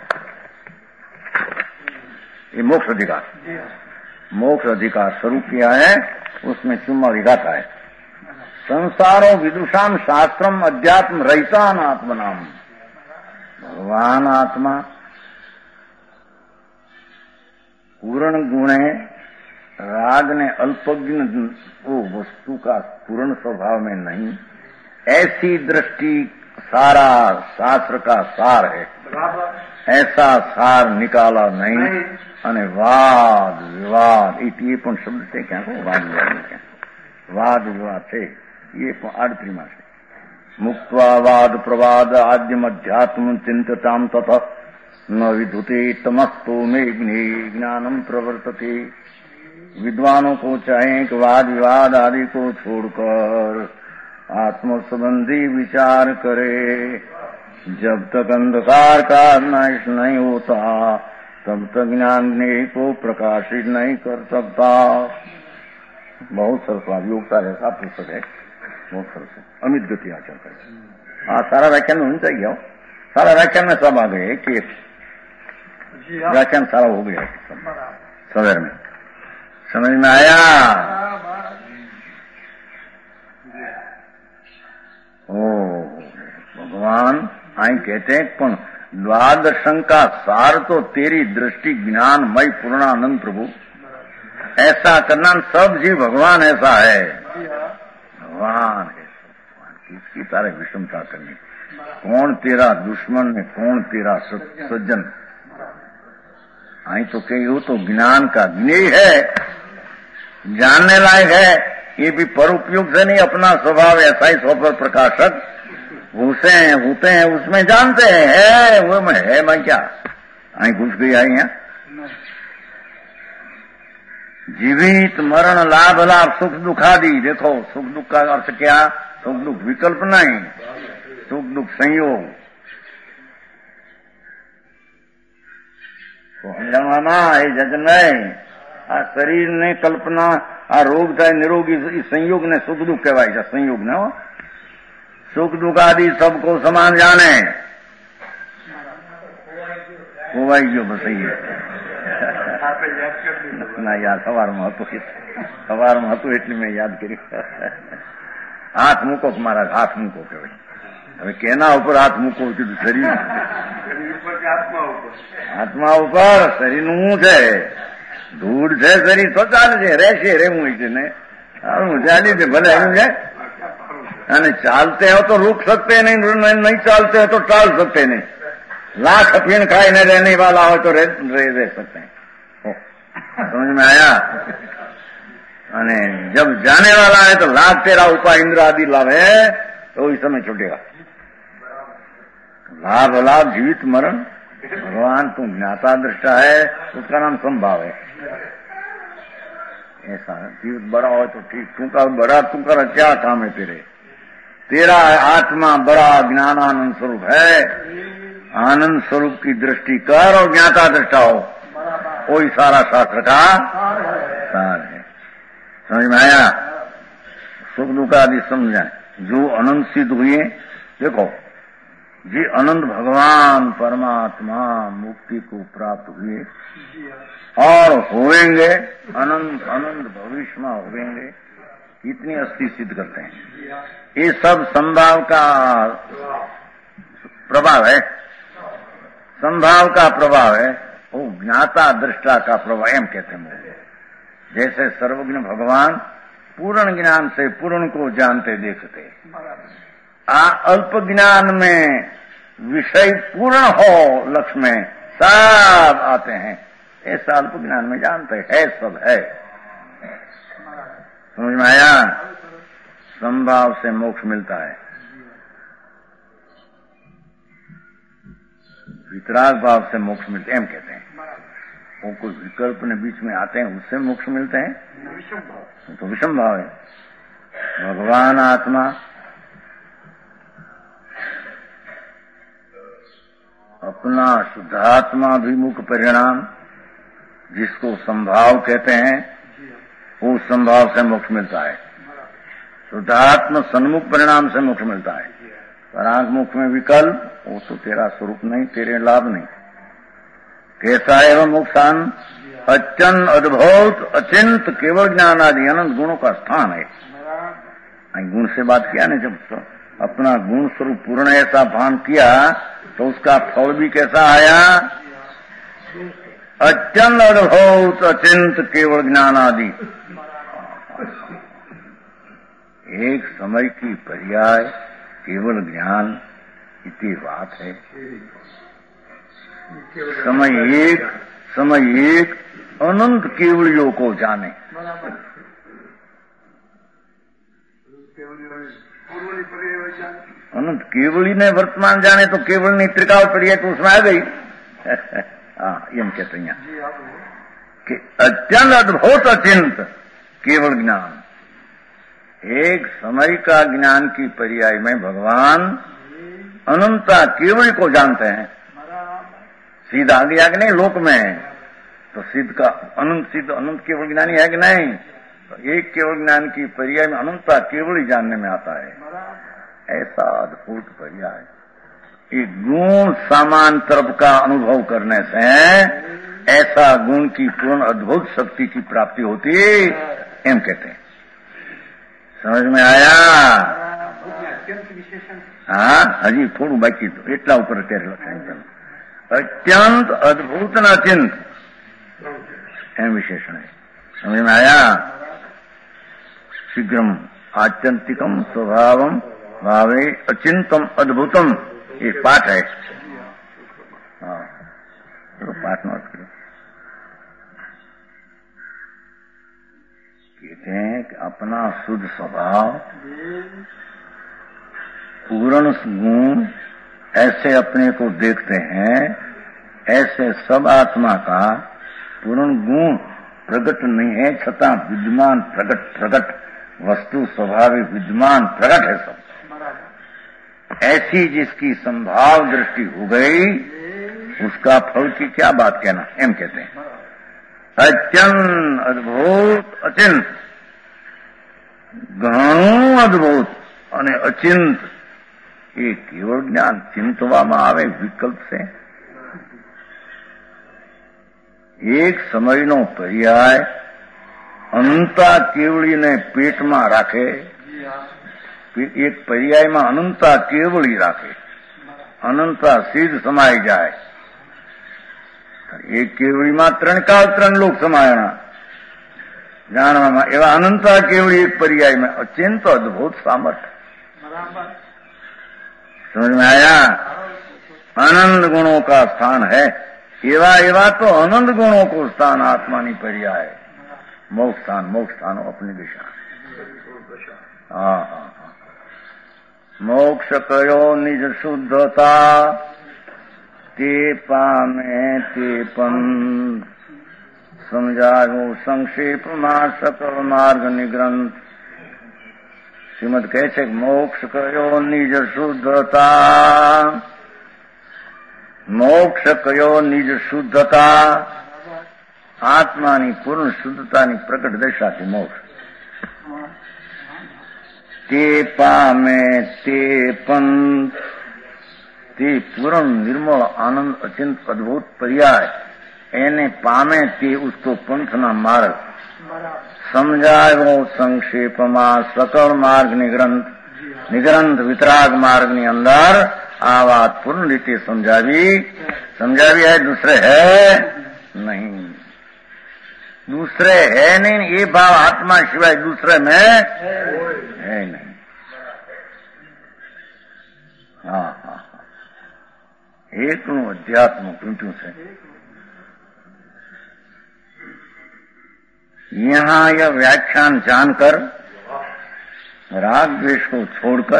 ये मोक्ष अधिकार, मोक्ष अधिकार स्वरूप किया है, उसमें 44 गाथा है. संसारो विदुषाम शास्त्रम अध्यात्म रहितान आत्मनाम. भगवान आत्मा पूर्ण गुण है, राग ने अल्पज्ञ वो वस्तु का पूर्ण स्वभाव में नहीं, ऐसी दृष्टि सारा शास्त्र का सार है। ऐसा सार निकाला नहीं। અને વાદ વિવાદ એ પણ શબ્દ છે ક્યાં વાદ વિવાદ ક્યાં વાદ વિવાદ છે એ પણ 38માં છે। મુક્ત્વા વાદ પ્રવાદ આદ્યમ અધ્યાત્મ ચિંતતામ તત ન વિધુતે તમસ્તો મેઘ્ને ज्ञानम प्रवर्तते। विद्वानों को चाहे कि वाद विवाद आदि को छोड़कर आत्म संबंधी विचार करे। जब तक अंधकार का नाश नहीं होता तब तक ज्ञान को प्रकाशित नहीं कर सकता। बहुत सरस योगता ऐसा पुस्तक है, बहुत सरस है। अमित गति आचरण करे। हाँ, सारा व्याख्यान में होना चाहिए। सारा व्याख्यान में सब आ गए, एक व्याख्यान सारा हो गया सवेर में। समझ में आया? ओ भगवान आई कहते हैं पण द्वादशं का सार तो तेरी दृष्टि ज्ञानमय पूर्णानंद प्रभु। ऐसा करना सब जीव भगवान ऐसा है। भगवान है, किसकी तारे विषमता करनी। कौन तेरा दुश्मन है, कौन तेरा सज्जन। आई तो कही हो तो ज्ञान का ज्ञेय है, जानने लायक है। ये भी परोपयोग से नहीं, अपना स्वभाव ऐसा ही स्वपर प्रकाशक होते हैं उसमें जानते हैं है वो में है। मैं क्या आई घुस गई आई यहाँ। जीवित मरण लाभ लाभ सुख दुख आदि। देखो सुख दुख का अर्थ क्या? सुख दुख विकल्प नहीं, सुख दुख संयोग। तो समझना ये जगन नहीं। आ शरीर ने कल्पना आ रोग था निरोगी संयोग ने सुख दुख कहवाय। संयोग ने हो सुख दुख आदि सबको समान जाने। होवाई गयो बस सही है ना यार। सवार में એટલે મેં યાદ કર્યું। હાથ મૂકો મારા, હાથ મૂકો કે ભાઈ હવે કેના ઉપર હાથ મૂકો કીધું? શરીર આત્મા ઉપર। શરીરનું શું છે? ધૂળ છે શરીર તો ચાલે છે, રહેશે રહેવું છે ને હું ચાલી છે ભલે એવું છે। અને ચાલते हो तो रुक सकते नहीं, नहीं चालते हो तो टाल सकते नहीं। लाख अफीण खाई न रहने वाला हो तो रह सकते हैं। समझ में आया? અને जब जाने वाला है तो लाख तेरा उपाय इंद्र आदि लाभे तो इस समय छूटेगा। लाभ लाभ जीवित मरण भगवान तू ज्ञाता दृष्टा है, उसका नाम संभाव है। ऐसा जीवित बड़ा हो तो ठीक, तू का बड़ा तू कर क्या काम है तेरे? तेरा आत्मा बड़ा ज्ञानानंद स्वरूप है। आनंद स्वरूप की दृष्टि कर और ज्ञाता दृष्टा हो, वही सारा शास्त्र का सार है। समझ में आया? सुख दुख आदि समझाए जो अनंत सिद्ध हुए। देखो जी अनंत भगवान परमात्मा मुक्ति को प्राप्त हुए और होवेंगे अनंत अनंत भविष्य में होवेंगे। इतनी अस्थि सिद्ध करते हैं। ये सब संभाव का प्रभाव है, संभाव का प्रभाव है। वो ज्ञाता दृष्टा का प्रभाव एम कहते हैं। जैसे सर्वज्ञ भगवान पूर्ण ज्ञान से पूर्ण को जानते देखते। अल्प ज्ञान में विषय पूर्ण हो लक्ष्य में सब आते हैं। ऐसा अल्प ज्ञान में जानते है सब है। समझ में आया? संभाव से मोक्ष मिलता है। वितराग भाव से मोक्ष मिलते हैं, कहते हैं। वो कुछ विकल्प ने बीच में आते हैं, उससे मोक्ष मिलते हैं। तो विषम भाव है। भगवान आत्मा अपना शुद्धात्माभिमुख परिणाम जिसको संभाव कहते हैं, उस संभाव से मोक्ष मिलता है। शुद्धात्म सन्मुख परिणाम से मोक्ष मिलता है। परागमुख में विकल्प, वो तो तेरा स्वरूप नहीं, तेरे लाभ नहीं। कैसा एवं मोक्षान अत्यंत अद्भुत अचिंत केवल ज्ञान आदि अनंत गुणों का स्थान है। गुण से बात किया ना, जब अपना गुण स्वरूप पूर्ण ऐसा भान किया तो उसका फल भी कैसा आया? अत्यंत अद्भुत अचिंत केवल ज्ञान आदि। एक समय की पर्याय केवल ज्ञान इतनी बात है। समय एक अनंत केवलियों को जाने। अनंत केवली ने वर्तमान जाने तो केवल ने त्रिकाल पड़ी है तो उसमें आ गई। हाँ, ये कहते हैं कि अत्यंत अद्भुत अचिंत केवल ज्ञान। एक समय का ज्ञान की पर्याय में भगवान अनंता केवल को जानते हैं। सीधा आगे आगे नहीं, लोक में तो सिद्ध का अनंत सिद्ध अनंत केवल ज्ञानी है कि नहीं? तो एक केवल ज्ञान की पर्याय में अनंता केवल ही जानने में आता है। ऐसा अद्भुत पर्याय। एक गुण समान तरफ का अनुभव करने से ऐसा गुण की पूर्ण अद्भुत शक्ति की प्राप्ति होती एम कहते हैं। समझ में आया? हाँ, हजी थोड़ू बाकी तो एटला ऊपर लक्षण अत्यंत अद्भुत न अचिंत एम विशेषण है। समझ में आया? शीघ्रम आत्यंतिकम स्वभावम भावे अचिंतम अद्भुतम, ये पाठ है। हाँ, तो पाठ नोट करो। कहते हैं कि अपना शुद्ध स्वभाव पूर्ण गुण ऐसे अपने को देखते हैं, ऐसे सब आत्मा का पूर्ण गुण प्रकट नहीं है, छता विद्यमान प्रकट वस्तु स्वाभाविक विद्यमान प्रकट है सब। ऐसी जिसकी संभाव दृष्टि हो गई उसका फल की क्या बात कहना, एम कहते हैं। अत्यंत अद्भुत अचिंत, घणું अद्भुत અને अचिंत એ કેવળ જ્ઞાન ચિંતવામાં આવે વિકલ્પ છે। એક સમયનો પર્યાય અનંતા કેવળીને પેટમાં રાખે, એક પર્યાયમાં અનંતા કેવળી રાખે, અનંતા સિદ્ધ સમાઈ જાય। એક કેવળીમાં ત્રણ કાળ ત્રણ લોક સમાયણા જાણવામાં, એવા અનંતા કેવળી એક પર્યાય में अत्यंत अद्भुत सामर्थ्य। समझ में आया? आनंद गुणों का स्थान है। एवा तो आनंद गुणों को स्थान आत्मानी पर्याय मोक्ष स्थान अपनी दिशा। हाँ, मोक्ष कयो निज शुद्धता ते पामे ते पंथ, समझायो संक्षेप में सकल मार्ग निग्रंथ। श्रीमद કહે છે મોક્ષ કયો નિજ શુદ્ધતા, મોક્ષ કયો નિજ શુદ્ધતા, આત્માની પૂર્ણ શુદ્ધતાની પ્રકટ દશાથી મોક્ષ। તે પામે તે પંથ, તે પૂર્ણ निर्मल आनंद अचिंत अद्भुत पर्याय એને પામે તે उसको पंथना मार्ग। समझायो संक्षेपમાં सकल मार्ग निग्रंथ वितराग मार्ग ની અંદર આ વાત પૂર્ણ રીતે સમજાવી है। दूसरे है नहीं, ये भाव आत्मा सिवाय दूसरे में है नहीं। हाँ, एक अध्यात्म टूटू से यहाँ यह व्याख्यान जानकर राग द्वेष को छोड़कर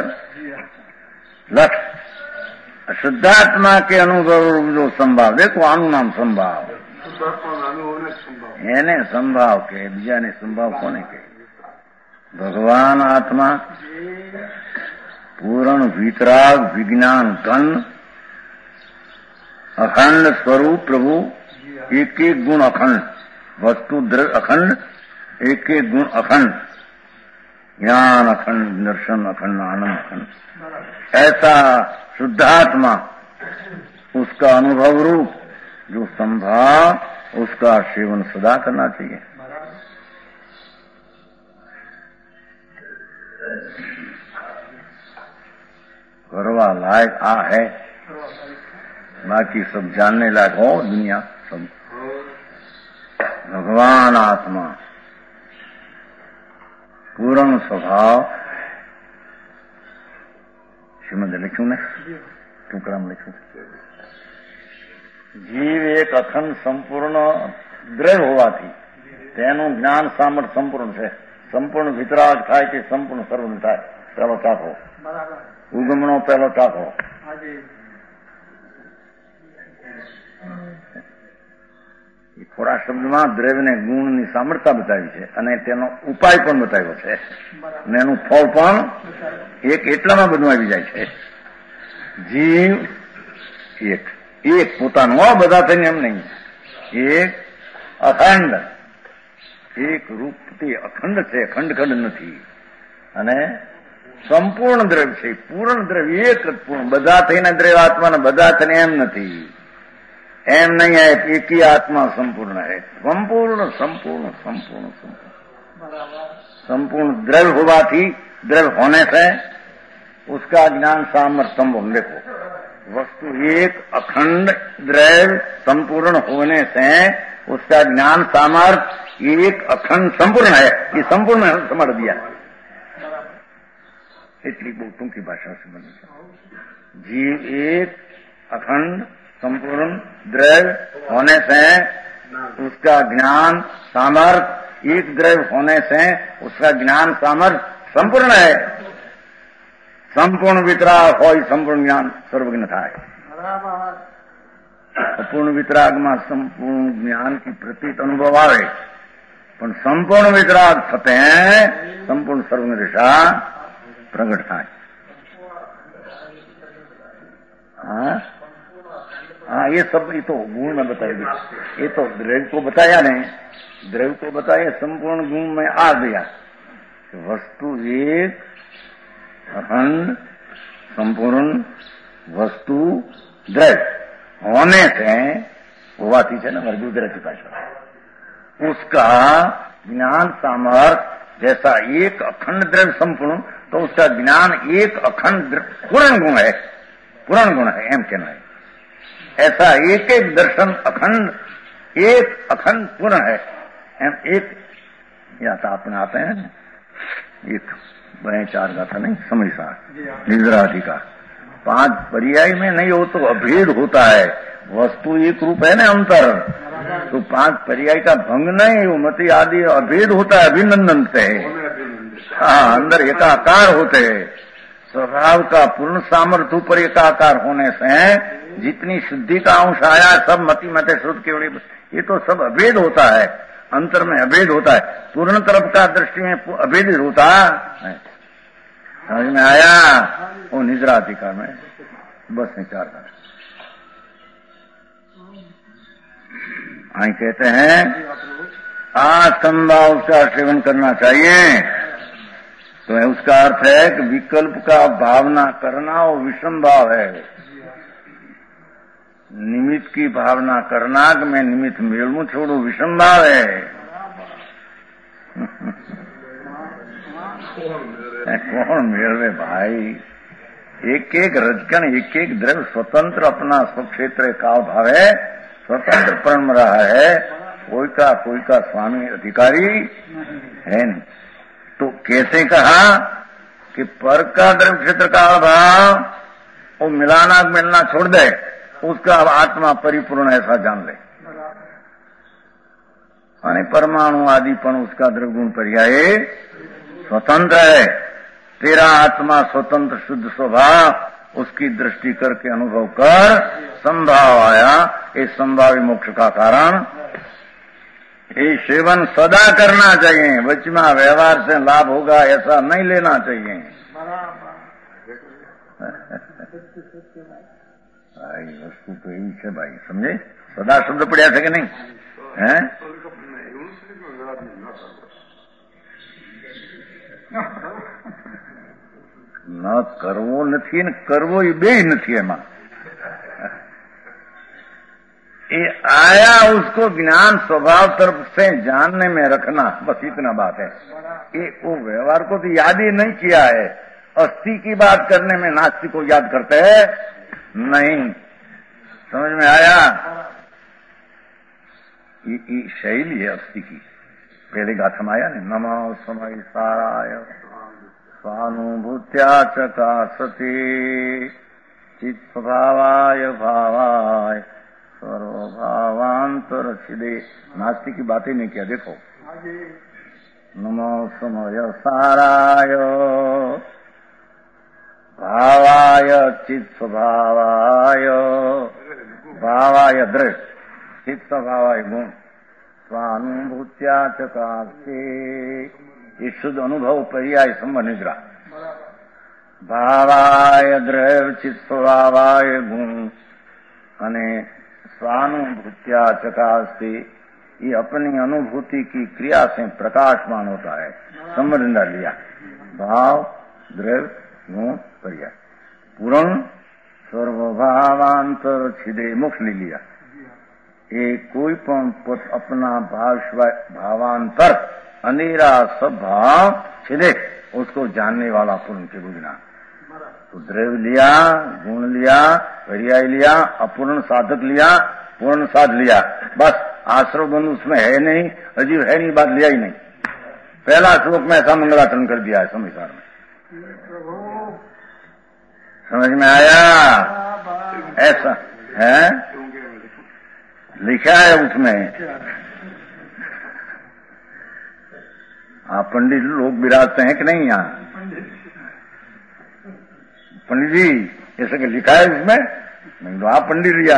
लक्ष्य शुद्धात्मा के अनुभव जो संभाव, देखो आनु नाम संभाव એને સંભાવ કે બીજાને સંભાવ કોને કહે? ભગવાન આત્મા પૂર્ણ વિતરાગ વિજ્ઞાન ઘન अखंड स्वरूप प्रभु, एक एक गुण अखंड, वस्तु अखंड, एक एक गुण अखंड, ज्ञान अखंड, दर्शन अखंड, आनंद अखंड। ऐसा शुद्धात्मा उसका अनुभव रूप जो संभाव, उसका सेवन सदा करना चाहिए। करवा लायक आ है, बाकी सब जानने लायक हो दुनिया सब। भगवान आत्मा पूर्ण स्वभाव, श्रीमद लिखूं ने ટુકડામાં લખ્યું છે. જીવ એક અખંડ સંપૂર્ણ દ્રવ્ય હોવાથી તેનું જ્ઞાન સામર્થ્ય સંપૂર્ણ છે. સંપૂર્ણ વિતરાગ થાય કે સંપૂર્ણ સર્વન થાય. પહેલો ટાંકો ઉગમણો પહેલો ટાંકો. થોડા શબ્દમાં દ્રવ્યને ગુણની સામર્થ્યતા બતાવી છે અને તેનો ઉપાય પણ બતાવ્યો છે અને એનું ફળ પણ એક એટલામાં બધું આવી જાય છે. જીવ એક પોતાનો બધા થઈને એમ નહીં, એક અખંડ, એક રૂપથી અખંડ છે, ખંડ નથી અને સંપૂર્ણ દ્રવ્ય છે, પૂર્ણ દ્રવ્ય, એક જ પૂર્ણ. બધા થઈને દ્રવ્ય આત્માને બધા થઈને એમ નથી, એમ नहीं है. एक ही आत्मा संपूर्ण है. संपूर्ण द्रव्य होवाથી द्रव्य होने से उसका ज्ञान सामर्थ्य संपूर्ण. देखो वस्तु एक अखंड द्रव्य संपूर्ण होने से उसका ज्ञान सामर्थ्य एक अखंड संपूर्ण है. ये संपूर्ण समझ दिया. એટલી બહુ ટૂંકી ભાષા સમજ. जीव एक अखंड संपूर्ण द्रव्य होने से उसका ज्ञान सामर्थ्य एक द्रव्य होने से उसका ज्ञान सामर्थ्य संपूर्ण है. संपूर्ण वितराग हो संपूर्ण ज्ञान सर्वज्ञ था. अपूर्ण वितराग में संपूर्ण ज्ञान की प्रतीत अनुभव आवे पण संपूर्ण वितराग थते हैं संपूर्ण सर्वज्ञ दिशा प्रगट था. हाँ ये सब ये तो गुण में बताया. ये तो द्रव्य को बताया ने, द्रव्य को बताया संपूर्ण गुण में आ गया. वस्तु एक अखंड संपूर्ण वस्तु द्रव्य होने से होवाથી છે ને મારી ગુજરાતી ભાષા, उसका ज्ञान सामर्थ्य जैसा एक अखंड द्रव्य संपूर्ण तो उसका ज्ञान एक अखंड पूर्ण गुण है. पूर्ण गुण है एम कहना है. ऐसा एक एक दर्शन अखंड एक अखंड पूर्ण है. एम एक या तो अपने आते हैं एक बड़े चार गाथा नहीं समय सा निद्राधि का 5 पर्याय में नहीं हो तो अभेद होता है. वस्तु एक रूप है ना अंतर, तो 5 पर्याय का भंग नहीं, वो मति आदि अभेद होता है, अभिनंदन से. हाँ अंदर एकाकार होते हैं. स्वभाव का पूर्ण सामर्थ्य ऊपर एकाकार होने से जितनी शुद्धि का अंश आया सब मति मते शुद्ध केवल ये तो सब अभेद होता है. अंतर में अभेद होता है. पूर्ण तरफ का दृष्टि में अभेद होता है. समझ में आया? वो निद्राधिकार में बस विचार कर. आई कहते हैं असंभाव का सेवन करना चाहिए. तो उसका अर्थ है कि विकल्प का भावना करना वो विषम भाव है. निमित्त की भावना करना कि मैं निमित्त मेलू छोड़ू विषम भाव है. कौन मेलवे भाई? एक एक रजकन एक एक द्रव्य स्वतंत्र अपना स्वक्षेत्र काल भाव है, स्वतंत्र परम रहा है. कोई का स्वामी अधिकारी है नहीं. तो कैसे कहा कि पर का द्रव्य क्षेत्र का भाव वो मिलना छोड़ दे, उसका आत्मा परिपूर्ण ऐसा जान ले. અને परमाणु आदि पण उसका द्रव्यगुण पर्याय स्वतंत्र है. तेरा आत्मा स्वतंत्र शुद्ध स्वभाव उसकी दृष्टि करके अनुभव कर संभाव आया. इस संभावी मोक्ष का कारण ये सेवन सदा करना चाहिए. वचमा व्यवहार से लाभ होगा ऐसा नहीं लेना चाहिए. भाई वस्तु तो यही है भाई, समझे? सदा शब्द पड़ा था कि नहीं है? न करवो नहीं ने करवो ये बे नहीं एमा. ये आया उसको ज्ञान स्वभाव तरफ से जानने में रखना, बस इतना बात है. ये वो व्यवहार को तो याद ही नहीं किया है. अस्थि की बात करने में नास्तिक को याद करते हैं नहीं. समझ में आया? ये शैली है अस्थि की. पहले गाथा में आया ने नमो समय साराय स्वानुभूत्या चकासते. चित स्वभावाय भावाय सर्वभावांतर छिदे। नास्तिक की बातें नहीं किया, देखो। नमो समय साराय भावाय चित स्वभावाय भावाय दृढ़ चित स्वभावाय गुण स्वानुभूत्या चकास्ते। ये शुद्ध अनुभव पर्याय संबंध निद्रा। भावाय दृढ़ चित स्वभावाय गुण अने स्वानुभूत्या चकास्ते। ये अपनी अनुभूति की क्रिया से प्रकाशमान होता है। संबंध लिया भाव दृढ़ गुण पर्याय पूर्ण सर्वभावांतर छिदे मोक्ष ले लिया। ये कोई पण अपना भावांतर अंधेरा सब भाव छिदे उसको जानने वाला पूर्ण के बुझना। तो द्रव्य लिया, गुण लिया, पर्याय लिया, अपूर्ण साधक लिया, पूर्ण साध लिया, बस आश्रव बंधु उसमें है नहीं, अजीब है नहीं, बात लिया ही नहीं। पहला श्लोक में ऐसा मंगलाचरण कर दिया है संसार में। समझ में आया? ऐसा है लिखा है उसमें। आप पंडित लोग विराजते हैं कि नहीं यहाँ? पंडित जी ऐसा कि लिखा है उसमें? नहीं तो आप पंडित लिया।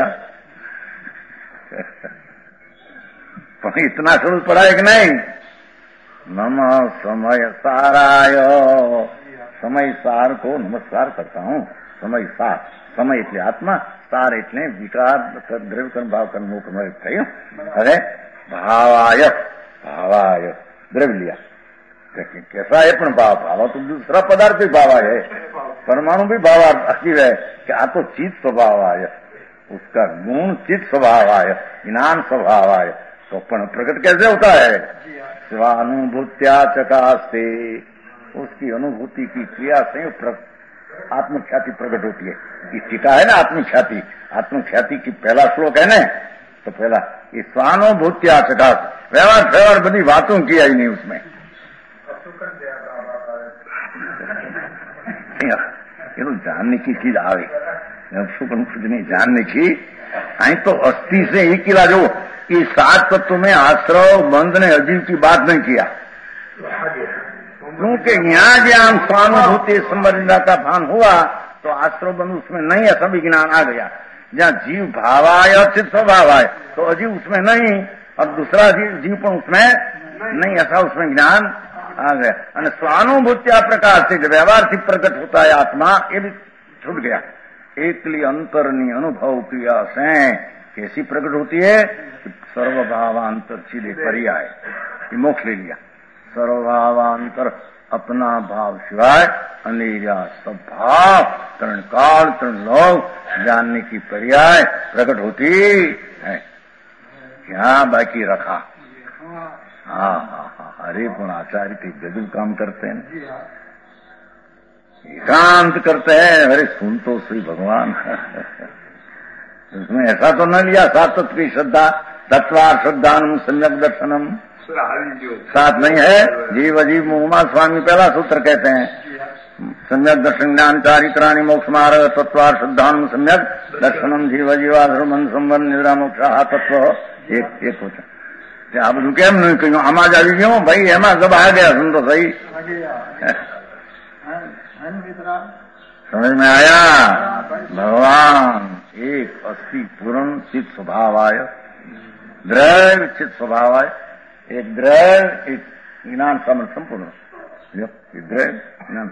इतना शुरू पढ़ा है कि नहीं? नमः समय साराय, समय सार को नमस्कार करता हूँ। समय सार, समय એટલે આત્મા, સાર એટલે વિકાર દ્રવ્ય કર્મ ભાવ કર્મ મુખ થયું। अरे भावाय, भावाय द्रव्य लिया, कैसा है पण भाव, भाव तो दूसरा पदार्थ भी भावा है, परमाणु भी भावा अजीब है कि आ तो चित स्वभाव आय, उसका गुण चित स्वभाव आय, ज्ञान स्वभाव आय, तो पण प्रकट कैसे होता है? स्वानुभूत्या चकास्ते, उसकी अनुभूति की क्रिया से आत्मख्याति प्रकट होती है। ये टीका है ना आत्मख्याति, आत्मख्याति की पहला श्लोक है ना, तो पहला ये स्वानुभूत्या चकास, व्यवहार बड़ी बातों की आई नहीं उसमें। जानने की चीज आवे, सुकन खुद नहीं जानने की आई तो अस्थि से ही किला जो ये 7 तत्व में आश्रव बंध ने अजीब की बात नहीं किया, क्योंकि यहाँ जहाँ स्वानुभूति संबंधिता का भान हुआ तो आश्रव बंध उसमें नहीं है, सभी ज्ञान आ गया। जहाँ जीव भावाय चित स्वभाव आए तो अजीव उसमें नहीं, और दूसरा जीव पण उसमें नहीं, ऐसा उसमें ज्ञान आ गया। और स्वानुभूत्या प्रकार से जो व्यवहार से प्रकट होता है आत्मा, ये भी छूट गया। एकली अंतरनी अनुभव क्रिया से कैसी प्रकट होती है? सर्वभावांतर सीधे पर्याय मोक्ष ले लिया। सर्वभावांतर अपना भाव सिवाय अनेरा सब भाव तरण काल तरण लोग जानने की पर्याय प्रकट होती है। क्या बाकी रखा? हाँ, अरे पण आचार्य के गजब काम करते हैं, एकांत करते हैं। अरे सुन तो श्री भगवान उसमें ऐसा तो न लिया 7 तत्व की श्रद्धा, तत्वार श्रद्धानम सम्यक दर्शनम, साथ नहीं है। जीव अजीव मुहमा स्वामी पहला सूत्र कहते हैं, सम्यक दर्शन ज्ञान चारित्राणि मोक्ष मार्ग तत्वार श्रद्धानम सम्यक दर्शनम जीव जीवाधर्म संबंध निद्रा मोक्ष तत्व एक होता। આ બધું કેમ નહીં કહ્યું? આમાં જ આવી ગયો ભાઈ, એમાં सब आ गया। सुन तो सही, समझ में आया? भगवान एक अस्थि पूर्ण चित स्वभाव आय, द्रव्य चित स्वभाव आय, एक द्रव्य एक ज्ञान समर्थ संपूर्ण द्रव्य ज्ञान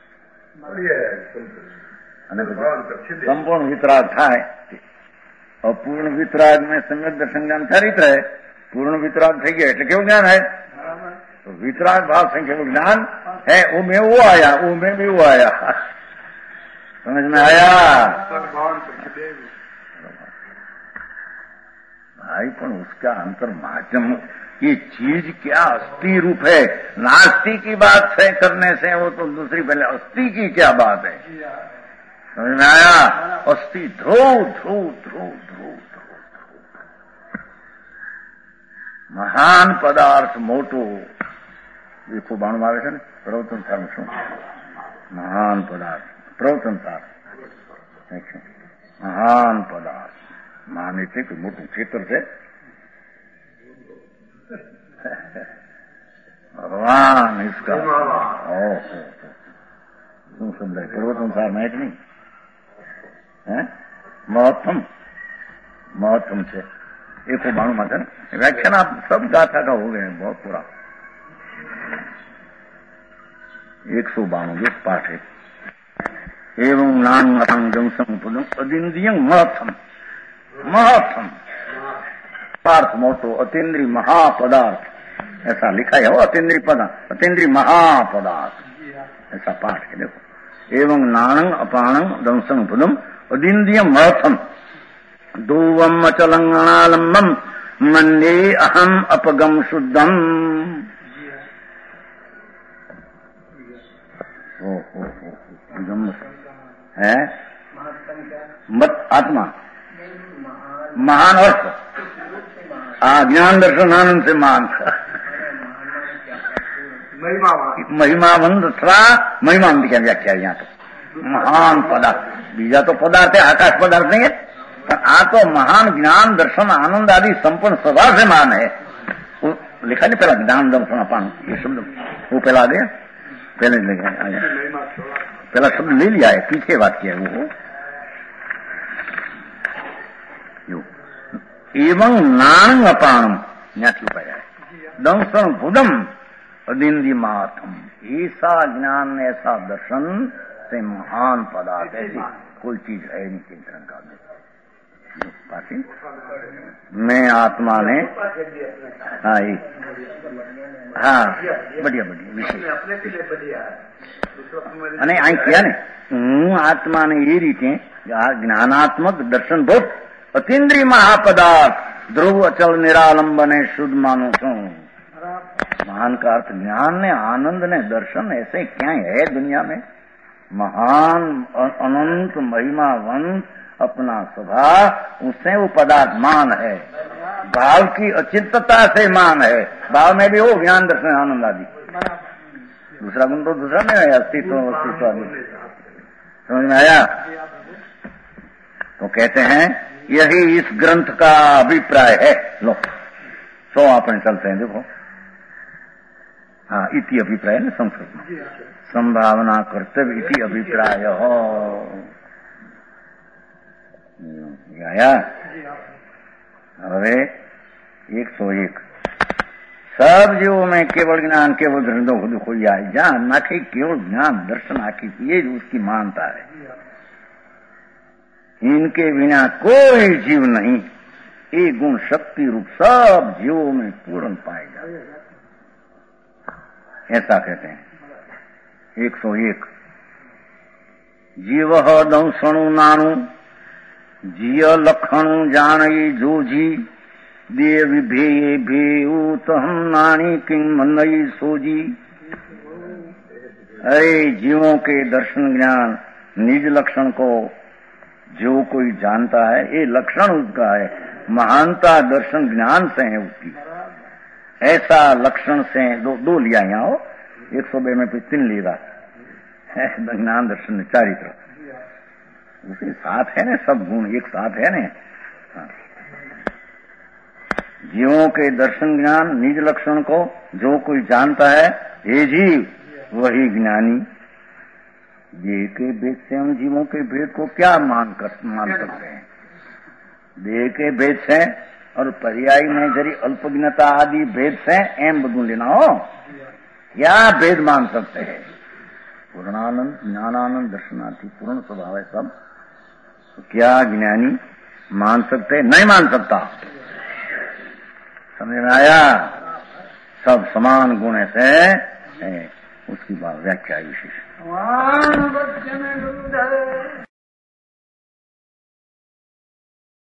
संपूर्ण वितराग थाय। अपूर्ण वितराग में सम्यक दर्शन ज्ञान चारित्र है, पूर्ण वितराग થઈ ગયા એટલે કેવું જ્ઞાન है? तो वितराग भाव से केवल ज्ञान है, वो में वो आया, वो में भी वो आया। समझ में आया भाई? पण उसका अंतर माध्यम, ये चीज क्या अस्थि रूप है? नास्ति की बात से करने से वो तो दूसरी, पहले अस्थि की क्या बात है? समझ में आया? अस्थि ध्रुव ध्रुव ध्रुव ध्रुव महान पदार्थ मोटो, देखो बाण मारे છે ને પ્રવચન સારું શું મહાન પદાર્થ પ્રવચન સાર महान पदार्थ माने थे कोई मोटू क्षेत्र से भगवान इसका શું શબ્દ પર્વત સંસાર માં જ નહીં महत्तम છે 192 में है ना व्याख्यान आप सब गाथा का हो गए हैं बहुत पूरा 192 पाठ है एवं नाम संपदम अदिंद्रियं महत्तम पार्थ मोटो अतीन्द्रिय महापदार्थ ऐसा लिखा है हो अतीन्द्रिय महापदार्थ ऐसा पाठ है देखो एवं नाणं अपाणं दंसं पदम अदिंद्रियं महत्तम दूवम अचलंगणालंबम मन्ये अहम अपगम शुद्धम है मत आत्मा महान अर्थ ज्ञान दर्शन आनंद से महान महिमावंत थोड़ा महिमावंत क्या व्याख्या है यहाँ तो महान पदार्थ बीजा तो पदार्थ है आकाश पदार्थ नहीं है पर आ तो महान ज्ञान दर्शन आनंद आदि संपूर्ण स्वभाव से महान है वो लिखा नहीं पहला ज्ञान दर्शन अपान ये शब्द वो पहला आ गया पहले ले गया पहला शब्द ले लिया है पीछे वाक्य है वो एवं नाणं अपाणम यहाँ क्यों पाया है दंसन बुदम अदिंद्रिय महात्म ऐसा ज्ञान ऐसा दर्शन से महान पदार्थ ऐसी कोई चीज है नहीं चिंतन का मैं आत्मा ने हाँ बढ़िया विषय અને અહીં ક્યાં ને હું આત્માને એ રીતે જ્ઞાનાત્મક દર્શન ભોગ અતીન્દ્રિય महापदार्थ ध्रुव अचल निरालंबने शुद्ध मानो छू महान का अर्थ ज्ञान ने आनंद ने दर्शन ऐसे क्या है दुनिया में महान अनंत महिमावंत अपना स्वभाव उससे वो पदार्थ मान है भाव की अचिंतता से मान है भाव में भी हो ज्ञान दर्शन आनंद आदि दूसरा गुण तो दूसरा नहीं है अस्तित्व आदि समझ में आया तो कहते हैं यही इस ग्रंथ का अभिप्राय है लो सो अपन चलते हैं देखो हाँ इति अभिप्राय ना संस्कृत में संभावना कर्तव्य इति अभिप्राय हो आया હવે 101 सब जीवों में केवल ज्ञान केवल धृंदों को दुखो ज्ञान नाखी केवल ज्ञान दर्शन आखी ये उसकी मानता है इनके बिना कोई जीव नहीं ये गुण शक्ति रूप सब जीवों में पूर्ण पाए जाते ऐसा कहते हैं 101 जीव दंसणु नाणु जिय लखणु जानी जोजी देव विभेये भेऊत हम नानी किंग मनई सोजी अरे जीवों के दर्शन ज्ञान निज लक्षण को जो कोई जानता है ये लक्षण उसका है महानता दर्शन ज्ञान से है उसकी ऐसा लक्षण से दो लिया यहाँ हो 102 में 3 लेगा ज्ञान दर्शन चारित्र उसी साथ है ना सब गुण एक साथ है ना जीवों के दर्शन ज्ञान निज लक्षण को जो कोई जानता है हे जीव वही ज्ञानी देह के भेद से हम जीवों के भेद को क्या मान सकते हैं देह के भेद से और पर्यायी में जरी अल्पज्ञता आदि भेद से एम बदू लेना हो क्या भेद मान सकते हैं पूर्णानंद ज्ञानानंद दर्शनार्थी पूर्ण स्वभाव है सब तो क्या ज्ञानी मान सकते नहीं मान सकता समझ में आया सब समान गुण से है उसकी बात व्याख्या विशेष